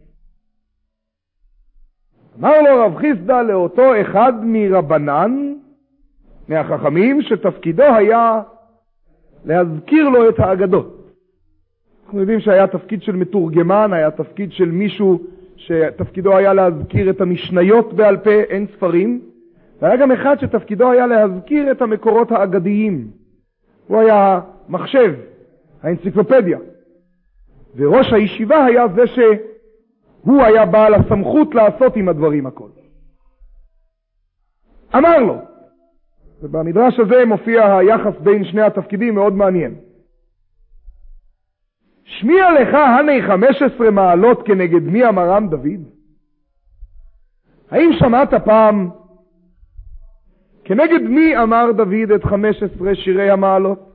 אמר לו רב חיסדא לאותו אחד מרבנן, מהחכמים, שתפקידו היה להזכיר לו את האגדות. אנחנו יודעים שהיה תפקיד של מתורגמן, היה תפקיד של מישהו שתפקידו היה להזכיר את המשניות בעל פה, אין ספרים, והיה גם אחד שתפקידו היה להזכיר את המקורות האגדיים. הוא היה מחשב, האנציקלופדיה. וראש הישיבה היה זה שהוא היה בעל הסמכות לעשות עם הדברים הכל. אמר לו, ובמדרש הזה מופיע היחס בין שני התפקידים, מאוד מעניין. שמיע לך הני 15 מעלות כנגד מי אמרם דוד? האם שמעת פעם כנגד מי אמר דוד את 15 שירי המעלות?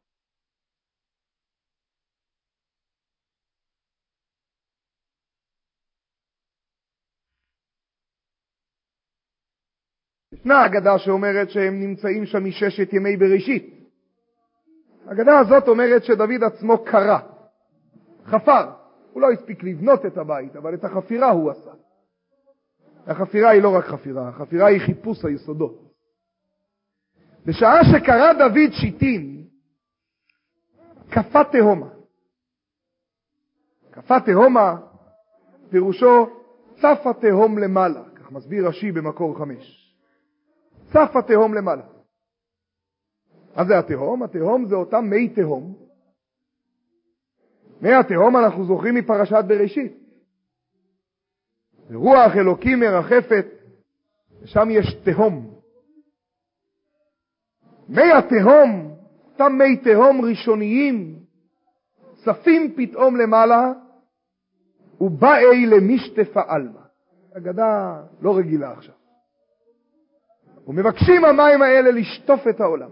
ישנה אגדה שאומרת שהם נמצאים שם מששת ימי בראשית. האגדה הזאת אומרת שדוד עצמו קרא, חפר. הוא לא הספיק לבנות את הבית, אבל את החפירה הוא עשה. החפירה היא לא רק חפירה, החפירה היא חיפוש היסודות. בשעה שקרא דוד שיטין, קפא תהומה. קפא תהומה, פירושו צפה תהום למעלה, כך מסביר רש"י במקור 5. צפה תהום למעלה. אז זה התהום? התהום זה אותם מי תהום. מי התהום אנחנו זוכרים מפרשת בראשית. רוח אלוקים מרחפת, ושם יש תהום. מי התהום, אותם מי תהום ראשוניים, צפים פתאום למעלה, ובאי למשתפה אלמה. אגדה לא רגילה עכשיו. ומבקשים המים האלה לשטוף את העולם.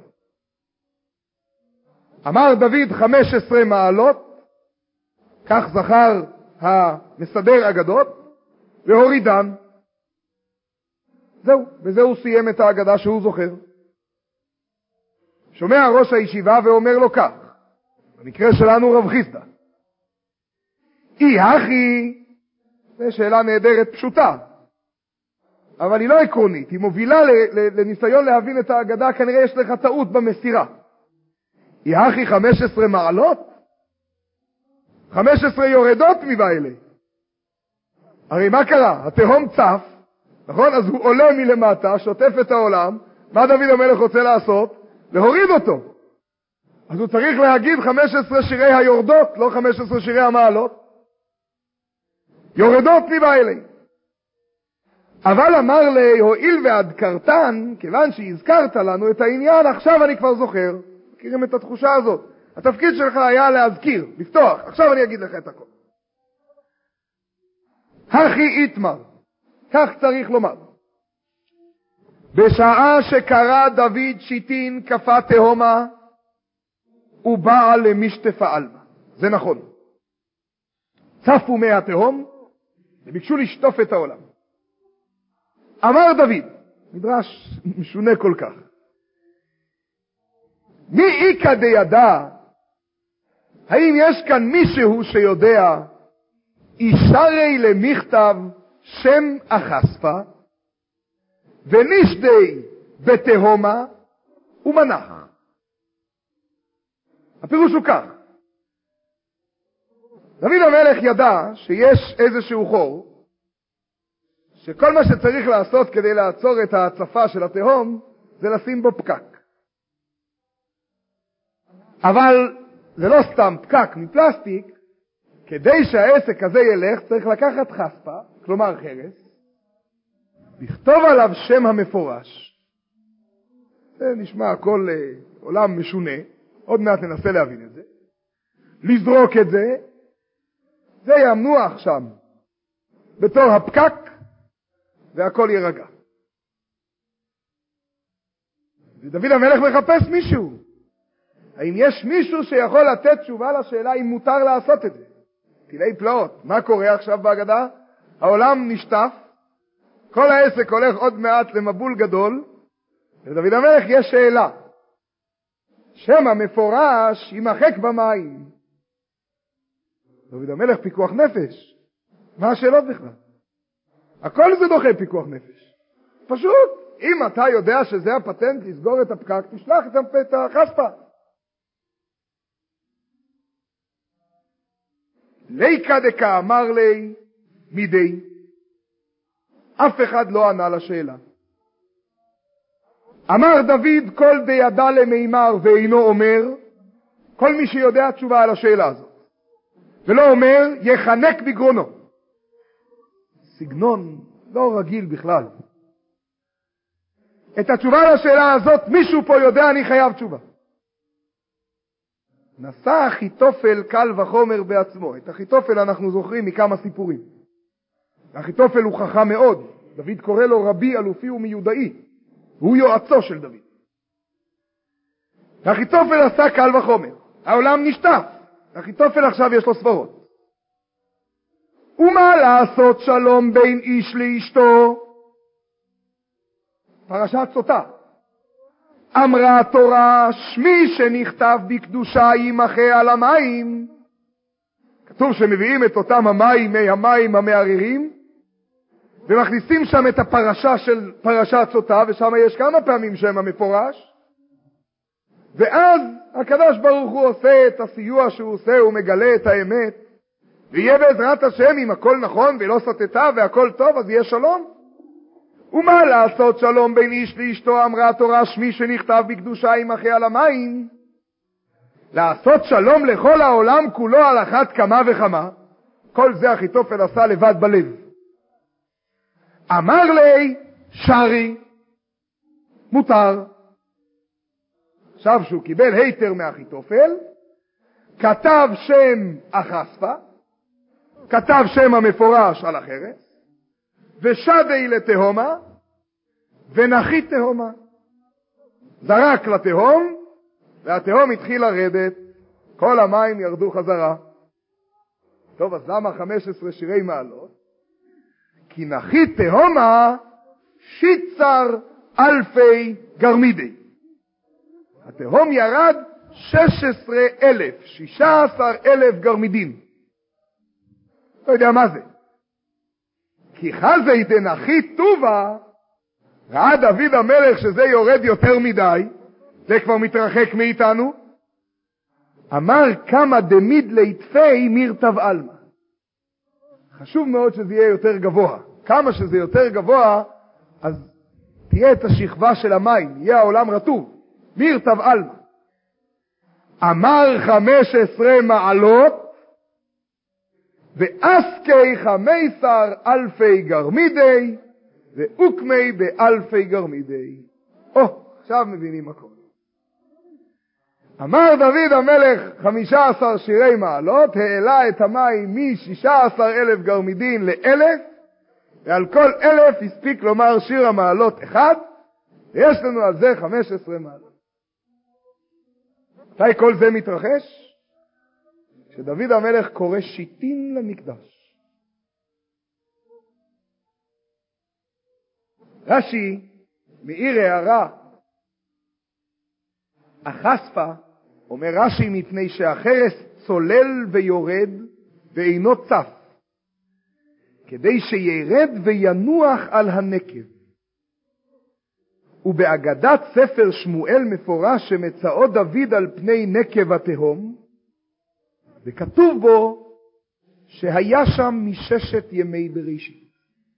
אמר דוד 15 מעלות, כך זכר המסדר אגדות, והורידן. זהו, בזה הוא סיים את האגדה שהוא זוכר. שומע ראש הישיבה ואומר לו כך, במקרה שלנו רב חיסדא, אי הכי, זו שאלה נהדרת פשוטה, אבל היא לא עקרונית, היא מובילה לניסיון להבין את האגדה, כנראה יש לך טעות במסירה. אי הכי 15 מעלות? 15 יורדות מבעלה. הרי מה קרה? התהום צף, נכון? אז הוא עולה מלמטה, שוטף את העולם. מה דוד המלך רוצה לעשות? להוריד אותו. אז הוא צריך להגיד 15 שירי היורדות, לא 15 שירי המעלות. יורדות מבעלה. אבל אמר לי, הואיל ועד קרתן, כיוון שהזכרת לנו את העניין, עכשיו אני כבר זוכר. מכירים את התחושה הזאת? התפקיד שלך היה להזכיר, לפתוח. עכשיו אני אגיד לך את הכל. הכי איתמר, כך צריך לומר. בשעה שקרא דוד שיטין קפא תהומה, הוא בא למשתפה אלמה. זה נכון. צפו מי התהום, וביקשו לשטוף את העולם. אמר דוד, מדרש משונה כל כך, מי איקא דידע? האם יש כאן מישהו שיודע אישרי למכתב שם החספה ונשדי בתהומה ומנח? הפירוש הוא כך, דוד המלך ידע שיש איזשהו חור שכל מה שצריך לעשות כדי לעצור את ההצפה של התהום זה לשים בו פקק. אבל זה לא סתם פקק מפלסטיק, כדי שהעסק הזה ילך צריך לקחת חספה, כלומר חרס, לכתוב עליו שם המפורש. זה נשמע הכל עולם משונה, עוד מעט ננסה להבין את זה. לזרוק את זה, זה ימנוח שם בתור הפקק והכל יירגע. ודוד המלך מחפש מישהו. האם יש מישהו שיכול לתת תשובה לשאלה אם מותר לעשות את זה? תילי פלאות, מה קורה עכשיו בהגדה? העולם נשטף, כל העסק הולך עוד מעט למבול גדול, ולדוד המלך יש שאלה. שם המפורש יימחק במים. דוד המלך פיקוח נפש. מה השאלות בכלל? הכל זה דוחה פיקוח נפש. פשוט, אם אתה יודע שזה הפטנט לסגור את הפקק, תשלח את החספה. ליקא דקא אמר לי מידי. אף אחד לא ענה לשאלה. אמר דוד כל דידע למימר ואינו אומר, כל מי שיודע תשובה על השאלה הזאת ולא אומר יחנק בגרונו. סגנון לא רגיל בכלל. את התשובה לשאלה הזאת מישהו פה יודע, אני חייב תשובה. נשא אחיתופל קל וחומר בעצמו. את אחיתופל אנחנו זוכרים מכמה סיפורים. אחיתופל הוא חכם מאוד. דוד קורא לו רבי אלופי ומיודעי. הוא יועצו של דוד. אחיתופל עשה קל וחומר. העולם נשטף. אחיתופל עכשיו יש לו סברות. ומה לעשות שלום בין איש לאשתו? פרשת סוטה. אמרה התורה, שמי שנכתב בקדושה יימחה על המים. כתוב שמביאים את אותם המים, מי המים המערערים, ומכניסים שם את הפרשה של פרשת סוטה, ושם יש כמה פעמים שם המפורש, ואז הקדוש ברוך הוא עושה את הסיוע שהוא עושה, הוא מגלה את האמת, ויהיה בעזרת השם אם הכל נכון ולא סטתה והכל טוב, אז יהיה שלום. ומה לעשות שלום בין איש לאשתו? אמרה התורה, שמי שנכתב בקדושה יימחה על המים. לעשות שלום לכל העולם כולו על אחת כמה וכמה, כל זה אחיתופל עשה לבד בלב. אמר לי שרי, מותר. עכשיו שהוא קיבל היתר מאחיתופל, כתב שם החספה, כתב שם המפורש על החרס, ושדי לתהומה, ונחית תהומה. זרק לתהום, והתהום התחיל לרדת, כל המים ירדו חזרה. טוב, אז למה 15 שירי מעלות? כי נחית תהומה שיצר אלפי גרמידי. התהום ירד 16,000 גרמידים. לא יודע מה זה. כי חזי דנחית טובה, ראה דוד המלך שזה יורד יותר מדי, זה כבר מתרחק מאיתנו, אמר כמה דמיד ליתפי מירתב אלמה. חשוב מאוד שזה יהיה יותר גבוה. כמה שזה יותר גבוה, אז תהיה את השכבה של המים, יהיה העולם רטוב. מירתב אלמה. אמר 15 מעלות, ואסקי 15,000 גרמידי, ואוקמי באלפי גרמידי. עכשיו מבינים הכל. אמר דוד המלך 15 שירי מעלות, העלה את המים מ-16,000 גרמידין ל1,000, ועל כל 1,000 הספיק לומר שיר המעלות אחד, ויש לנו על זה 15 מעלות. מתי כל זה מתרחש? כשדוד המלך קורא שיטין למקדש. רש"י מעיר הערה החספה, אומר רש"י, מפני שהחרס צולל ויורד ואינו צף, כדי שירד וינוח על הנקב. ובאגדת ספר שמואל מפורש שמצאו דוד על פני נקב התהום, וכתוב בו שהיה שם מששת ימי בראשית.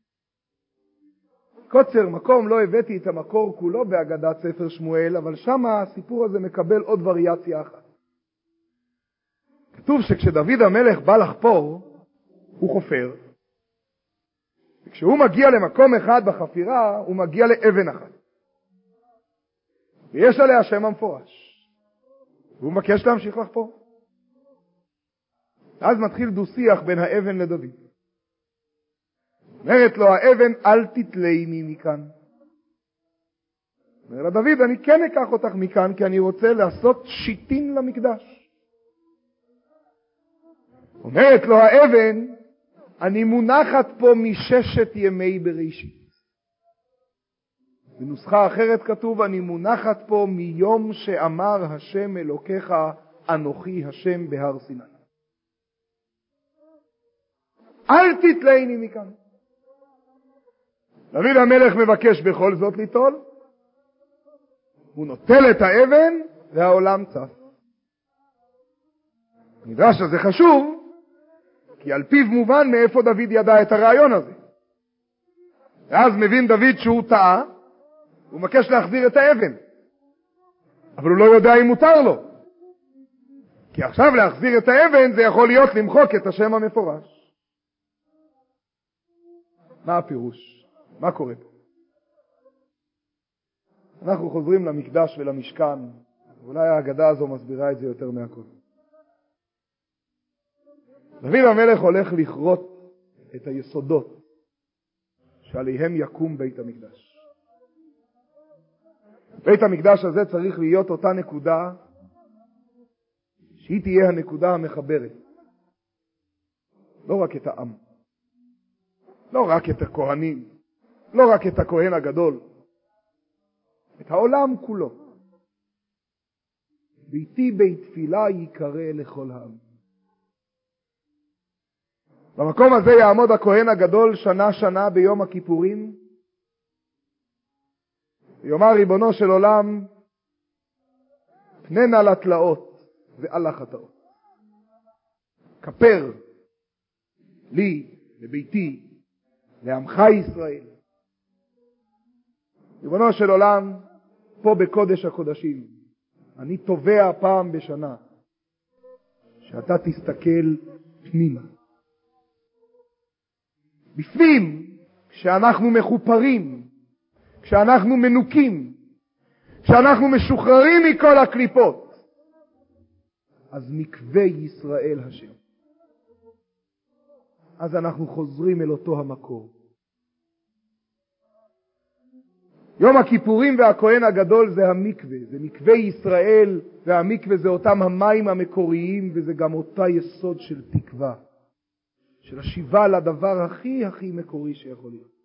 קוצר מקום, לא הבאתי את המקור כולו באגדת ספר שמואל, אבל שם הסיפור הזה מקבל עוד וריאציה אחת. כתוב שכשדוד המלך בא לחפור, הוא חופר, וכשהוא מגיע למקום אחד בחפירה, הוא מגיע לאבן אחת. ויש עליה שם המפורש. והוא מבקש להמשיך לחפור. אז מתחיל דו-שיח בין האבן לדוד. אומרת לו האבן, אל תתלייני מכאן. אומר לה דוד, אני כן אקח אותך מכאן, כי אני רוצה לעשות שיטין למקדש. אומרת לו האבן, אני מונחת פה מששת ימי בראשית. בנוסחה אחרת כתוב, אני מונחת פה מיום שאמר השם אלוקיך, אנוכי השם בהר סיני. אל תתלייני מכאן. דוד המלך מבקש בכל זאת ליטול, הוא נוטל את האבן והעולם צף. המדרש הזה חשוב, כי על פיו מובן מאיפה דוד ידע את הרעיון הזה. ואז מבין דוד שהוא טעה, הוא מבקש להחזיר את האבן, אבל הוא לא יודע אם מותר לו, כי עכשיו להחזיר את האבן זה יכול להיות למחוק את השם המפורש. מה הפירוש? מה קורה פה? אנחנו חוזרים למקדש ולמשכן, ואולי ההגדה הזו מסבירה את זה יותר מהכל. דוד המלך הולך לכרות את היסודות שעליהם יקום בית המקדש. בית המקדש הזה צריך להיות אותה נקודה שהיא תהיה הנקודה המחברת. לא רק את העם, לא רק את הכהנים, לא רק את הכהן הגדול, את העולם כולו. ביתי בית תפילה יקרא לכל העם. במקום הזה יעמוד הכהן הגדול שנה שנה ביום הכיפורים, ויאמר ריבונו של עולם, פננה לתלאות ועל החטאות. כפר לי, לביתי, לעמך ישראל. ריבונו של עולם, פה בקודש הקודשים, אני תובע פעם בשנה שאתה תסתכל פנימה. בפנים, כשאנחנו מחופרים, כשאנחנו מנוקים, כשאנחנו משוחררים מכל הקליפות, אז מקווה ישראל השם. אז אנחנו חוזרים אל אותו המקור. יום הכיפורים והכהן הגדול זה המקווה, זה מקווה ישראל, והמקווה זה אותם המים המקוריים, וזה גם אותה יסוד של תקווה, של השיבה לדבר הכי הכי מקורי שיכול להיות.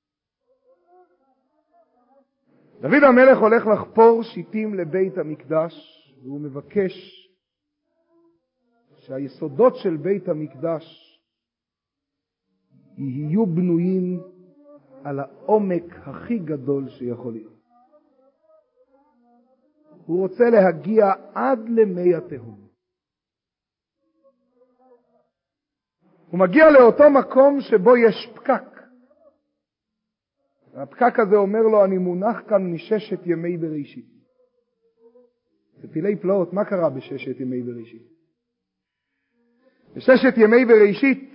דוד המלך הולך לחפור שיטים לבית המקדש, והוא מבקש שהיסודות של בית המקדש יהיו בנויים על העומק הכי גדול שיכול להיות. הוא רוצה להגיע עד למי התהום. הוא מגיע לאותו מקום שבו יש פקק. הפקק הזה אומר לו, אני מונח כאן מששת ימי בראשית. זה פילי פלאות, מה קרה בששת ימי בראשית? בששת ימי בראשית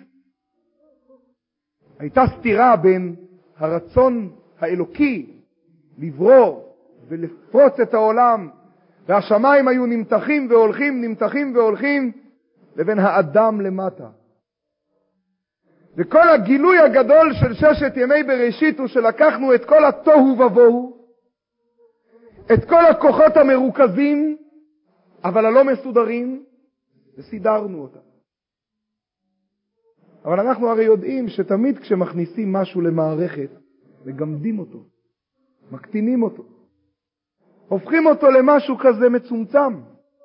הייתה סתירה בין הרצון האלוקי לברוא ולפרוץ את העולם, והשמיים היו נמתחים והולכים, נמתחים והולכים, לבין האדם למטה. וכל הגילוי הגדול של ששת ימי בראשית הוא שלקחנו את כל התוהו ובוהו, את כל הכוחות המרוכזים, אבל הלא מסודרים, וסידרנו אותם. אבל אנחנו הרי יודעים שתמיד כשמכניסים משהו למערכת, מגמדים אותו, מקטינים אותו. הופכים אותו למשהו כזה מצומצם.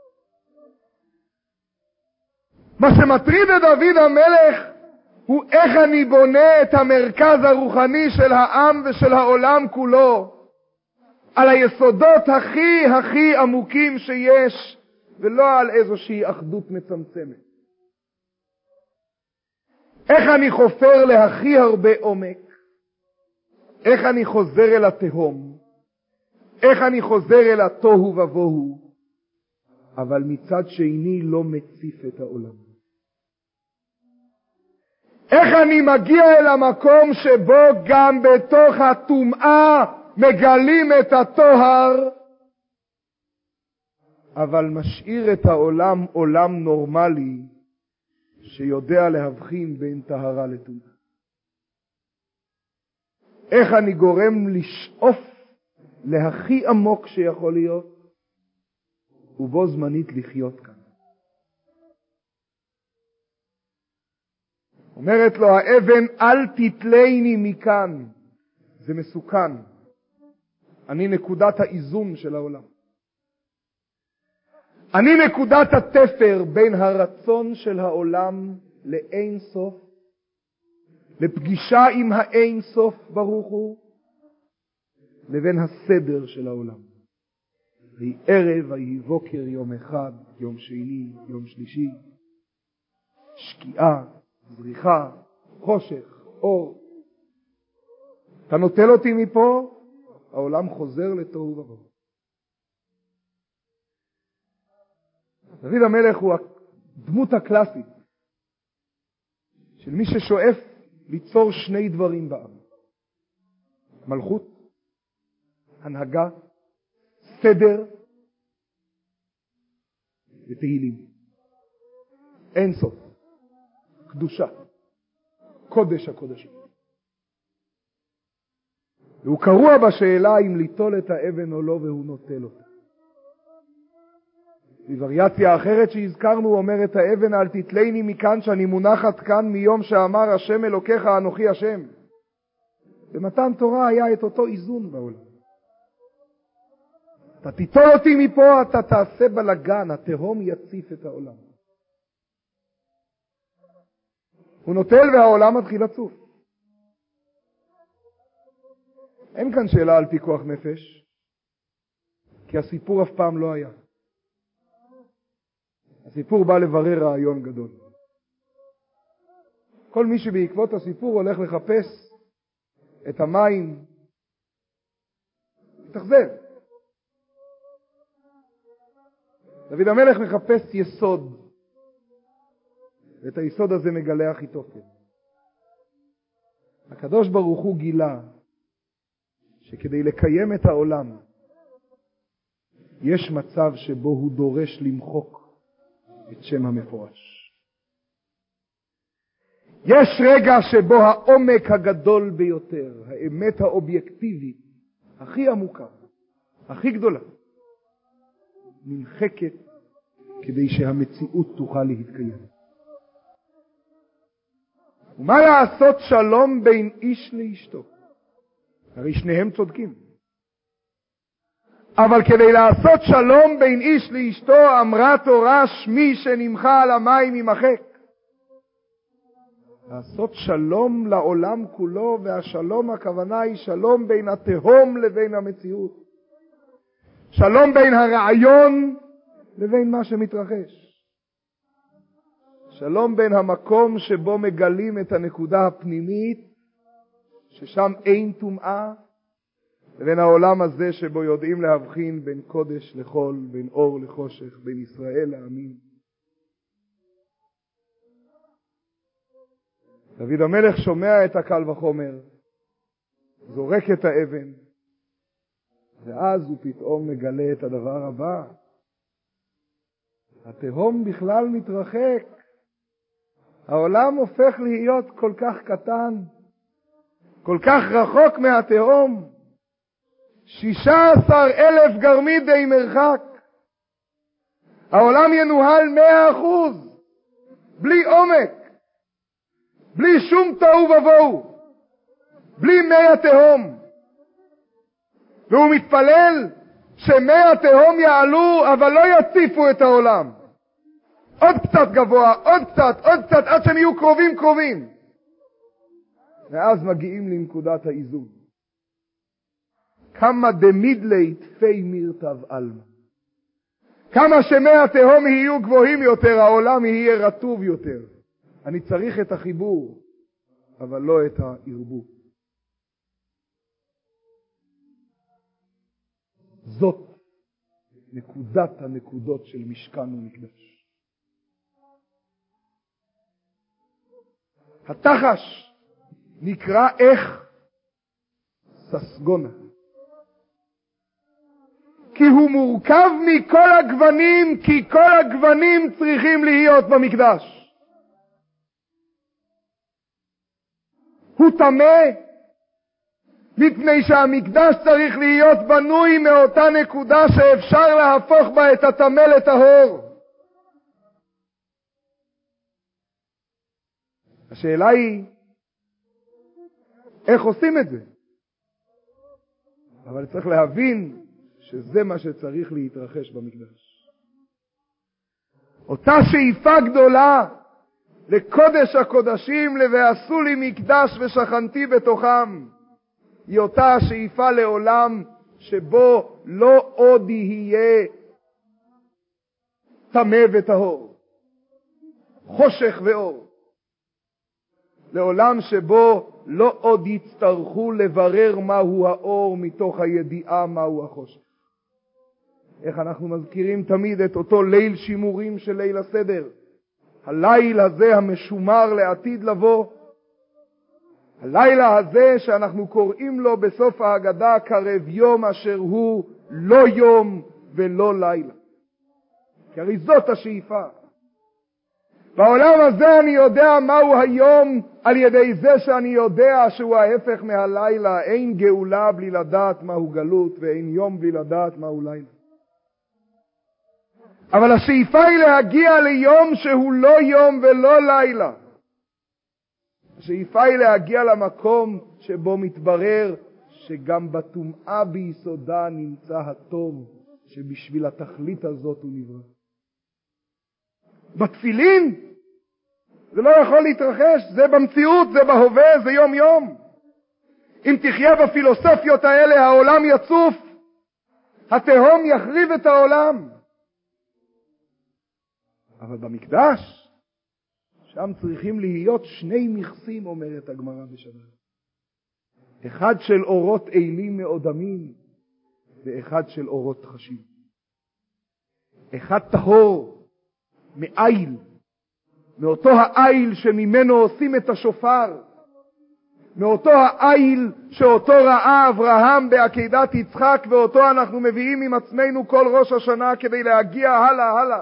מה שמטריד את דוד המלך הוא איך אני בונה את המרכז הרוחני של העם ושל העולם כולו על היסודות הכי עמוקים שיש, ולא על איזושהי אחדות מצמצמת. איך אני חופר להכי הרבה עומק, איך אני חוזר אל התהום, איך אני חוזר אל התוהו ובוהו, אבל מצד שני לא מציף את העולם. איך אני מגיע אל המקום שבו גם בתוך הטומאה מגלים את הטוהר, אבל משאיר את העולם עולם נורמלי שיודע להבחין בין טהרה לטומאה. איך אני גורם לשאוף להכי עמוק שיכול להיות, ובו זמנית לחיות כאן. אומרת לו האבן, אל תתלני מכאן. זה מסוכן. אני נקודת האיזון של העולם. אני נקודת התפר בין הרצון של העולם לאין סוף, לפגישה עם האין סוף ברוך הוא, לבין הסדר של העולם. ויהי ערב, ויהי בוקר, יום אחד, יום שני, יום שלישי, שקיעה, זריחה, חושך, אור. אתה נוטל אותי מפה, העולם חוזר לתוהו ובוהו. דוד המלך הוא הדמות הקלאסית של מי ששואף ליצור שני דברים בעם. מלכות, הנהגה, סדר ותהילים. אין סוף. קדושה. קודש הקודשים. והוא קרוע בשאלה אם ליטול את האבן או לא, והוא נוטל אותה. בווריאציה אחרת שהזכרנו, הוא אומר את האבן, אל תתלני מכאן שאני מונחת כאן מיום שאמר השם אלוקיך אנוכי השם. במתן תורה היה את אותו איזון בעולם. אתה תיטול אותי מפה, אתה תעשה בלגן, התהום יציף את העולם. הוא נוטל והעולם מתחיל לצוף. אין כאן שאלה על פיקוח נפש, כי הסיפור אף פעם לא היה. הסיפור בא לברר רעיון גדול. כל מי שבעקבות הסיפור הולך לחפש את המים, תחזב. דוד המלך מחפש יסוד, ואת היסוד הזה מגלה אחיתופל. הקדוש ברוך הוא גילה שכדי לקיים את העולם יש מצב שבו הוא דורש למחוק את שם המפורש. יש רגע שבו העומק הגדול ביותר, האמת האובייקטיבית הכי עמוקה, הכי גדולה, נמחקת כדי שהמציאות תוכל להתקיים. ומה לעשות שלום בין איש לאשתו? הרי שניהם צודקים. אבל כדי לעשות שלום בין איש לאשתו, אמרה תורה, שמי שנמחה על המים ימחק. לעשות שלום לעולם כולו, והשלום הכוונה היא שלום בין התהום לבין המציאות. שלום בין הרעיון לבין מה שמתרחש. שלום בין המקום שבו מגלים את הנקודה הפנימית, ששם אין טומאה, לבין העולם הזה שבו יודעים להבחין בין קודש לחול, בין אור לחושך, בין ישראל לעמים. דוד המלך שומע את הקל וחומר, זורק את האבן, ואז הוא פתאום מגלה את הדבר הבא. התהום בכלל מתרחק. העולם הופך להיות כל כך קטן, כל כך רחוק מהתהום. 16,000 גרמידי מרחק. העולם ינוהל 100%, בלי עומק, בלי שום תוהו ובוהו, בלי מי התהום. והוא מתפלל שמי התהום יעלו, אבל לא יציפו את העולם. עוד קצת גבוה, עוד קצת, עד שהם יהיו קרובים. ואז מגיעים לנקודת האיזון. כמה דמידלי תפי מירתב אלמה. כמה שמי התהום יהיו גבוהים יותר, העולם יהיה רטוב יותר. אני צריך את החיבור, אבל לא את הערבוב. זאת נקודת הנקודות של משכן ומקדש. התחש נקרא איך? ססגונה. כי הוא מורכב מכל הגוונים, כי כל הגוונים צריכים להיות במקדש. הוא טמא, מפני שהמקדש צריך להיות בנוי מאותה נקודה שאפשר להפוך בה את הטמא לטהור. השאלה היא, איך עושים את זה? אבל צריך להבין שזה מה שצריך להתרחש במקדש. אותה שאיפה גדולה לקודש הקודשים, ועשו לי מקדש ושכנתי בתוכם, היא אותה השאיפה לעולם שבו לא עוד יהיה טמא וטהור, חושך ואור. לעולם שבו לא עוד יצטרכו לברר מהו האור מתוך הידיעה מהו החושך. איך אנחנו מזכירים תמיד את אותו ליל שימורים של ליל הסדר. הליל הזה המשומר לעתיד לבוא. הלילה הזה שאנחנו קוראים לו בסוף ההגדה קרב יום אשר הוא לא יום ולא לילה. כי הרי זאת השאיפה. בעולם הזה אני יודע מהו היום על ידי זה שאני יודע שהוא ההפך מהלילה. אין גאולה בלי לדעת מהו גלות, ואין יום בלי לדעת מהו לילה. אבל השאיפה היא להגיע ליום שהוא לא יום ולא לילה. השאיפה היא להגיע למקום שבו מתברר שגם בטומאה ביסודה נמצא הטוב, שבשביל התכלית הזאת הוא נברא. בתפילין זה לא יכול להתרחש, זה במציאות, זה בהווה, זה יום יום. אם תחיה בפילוסופיות האלה העולם יצוף, התהום יחריב את העולם. אבל במקדש, שם צריכים להיות שני מכסים, אומרת הגמרא בשבת. אחד של אורות אילים מאודמים, ואחד של אורות חשים. אחד טהור, מאיל, מאותו האיל שממנו עושים את השופר, מאותו האיל שאותו ראה אברהם בעקדת יצחק, ואותו אנחנו מביאים עם עצמנו כל ראש השנה כדי להגיע הלאה.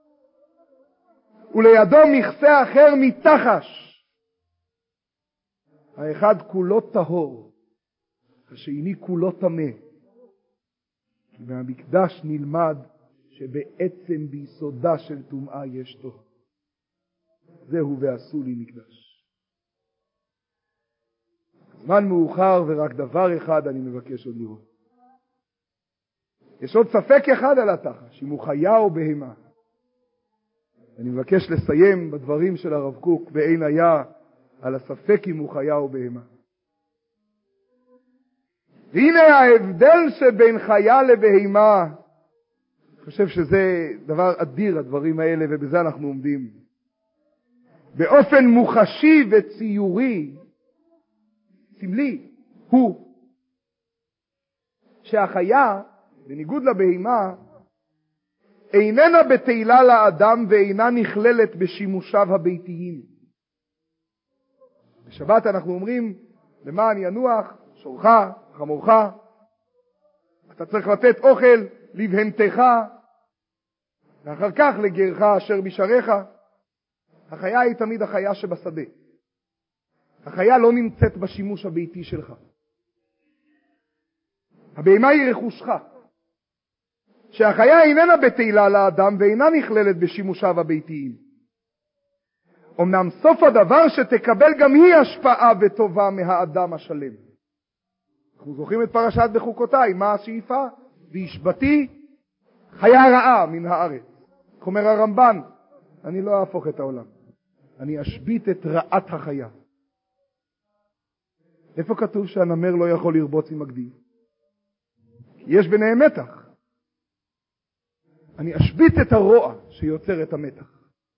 ולידו מכסה אחר מתחש. האחד כולו טהור, השני כולו טמא. כי מהמקדש נלמד שבעצם ביסודה של טומאה יש טוב. זהו ועשו לי מקדש. זמן מאוחר ורק דבר אחד אני מבקש עוד לראות. יש עוד ספק אחד על התחש, אם הוא חיה או בהמה. אני מבקש לסיים בדברים של הרב קוק בעין היה על הספק אם הוא חיה או בהמה. והנה ההבדל שבין חיה לבהמה. אני חושב שזה דבר אדיר הדברים האלה, ובזה אנחנו עומדים. באופן מוחשי וציורי, סמלי, הוא שהחיה, בניגוד לבהמה, איננה בתהילה לאדם ואינה נכללת בשימושיו הביתיים. בשבת אנחנו אומרים, למען ינוח שורך, חמורך, אתה צריך לתת אוכל לבהמתך, ואחר כך לגרך אשר בשעריך. החיה היא תמיד החיה שבשדה. החיה לא נמצאת בשימוש הביתי שלך. הבהמה היא רכושך. שהחיה איננה בתהילה לאדם ואינה נכללת בשימושיו הביתיים. אמנם סוף הדבר שתקבל גם היא השפעה וטובה מהאדם השלם. אנחנו זוכרים את פרשת בחוקותיי, מה השאיפה? והשבתי חיה רעה מן הארץ. אומר הרמב"ן, אני לא אהפוך את העולם, אני אשבית את רעת החיה. איפה כתוב שהנמר לא יכול לרבוץ עם הגדי? יש ביניהם מתח. אני אשבית את הרוע שיוצר את המתח.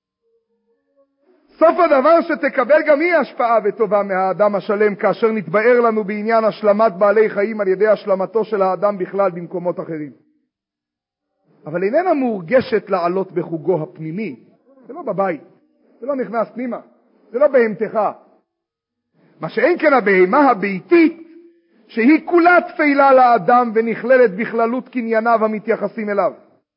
סוף הדבר שתקבל גם היא השפעה וטובה מהאדם השלם, כאשר נתבאר לנו בעניין השלמת בעלי חיים על ידי השלמתו של האדם בכלל במקומות אחרים. אבל איננה מורגשת לעלות בחוגו הפנימי. זה לא בבית, זה לא נכנס פנימה, זה לא בהמתך. מה שאין כן הבהמה הביתית, שהיא כולה תפילה לאדם ונכללת בכללות קנייניו המתייחסים אליו.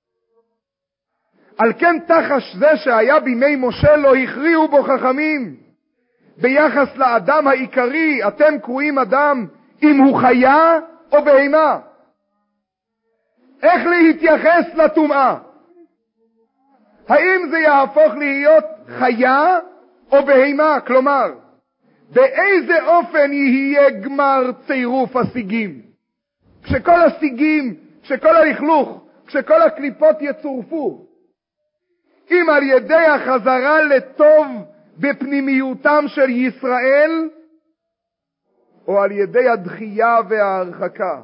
על כן תחש זה שהיה בימי משה לא הכריעו בו חכמים. ביחס לאדם העיקרי, אתם קרואים אדם אם הוא חיה או בהמה. איך להתייחס לטומאה? האם זה יהפוך להיות חיה או בהמה? כלומר, באיזה אופן יהיה גמר צירוף השיגים? כשכל השיגים, כשכל הלכלוך, כשכל הקליפות יצורפו, אם על ידי החזרה לטוב בפנימיותם של ישראל, או על ידי הדחייה וההרחקה.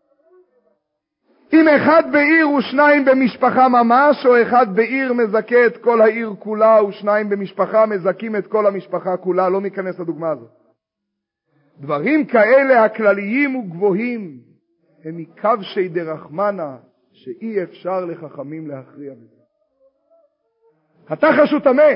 אם אחד בעיר ושניים במשפחה ממש, או אחד בעיר מזכה את כל העיר כולה, ושניים במשפחה מזכים את כל המשפחה כולה, לא ניכנס לדוגמה הזאת. דברים כאלה הכלליים וגבוהים, הם מקבשי דרחמנה, שאי אפשר לחכמים להכריע בזה. התחש הוא טמא.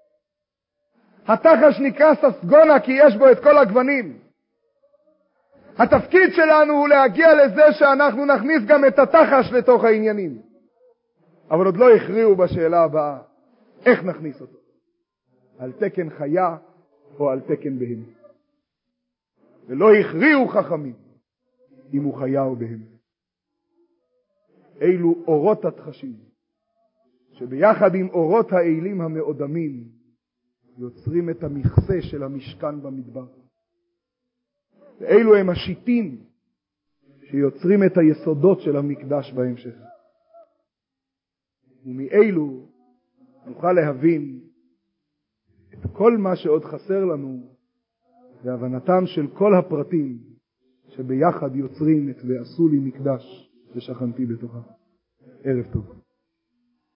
התחש נקרא ססגונה כי יש בו את כל הגוונים. התפקיד שלנו הוא להגיע לזה שאנחנו נכניס גם את התחש לתוך העניינים. אבל עוד לא הכריעו בשאלה הבאה, איך נכניס אותו? על תקן חיה או על תקן בהמה? ולא הכריעו חכמים אם הוא חיה או בהמה. אילו אורות התחשים, שביחד עם אורות האלים המאודמים יוצרים את המכסה של המשכן במדבר. ואלו הם השיטים שיוצרים את היסודות של המקדש בהמשך. ומאלו נוכל להבין את כל מה שעוד חסר לנו והבנתם של כל הפרטים שביחד יוצרים את ועשו לי מקדש ושכנתי בתוכה. ערב טוב.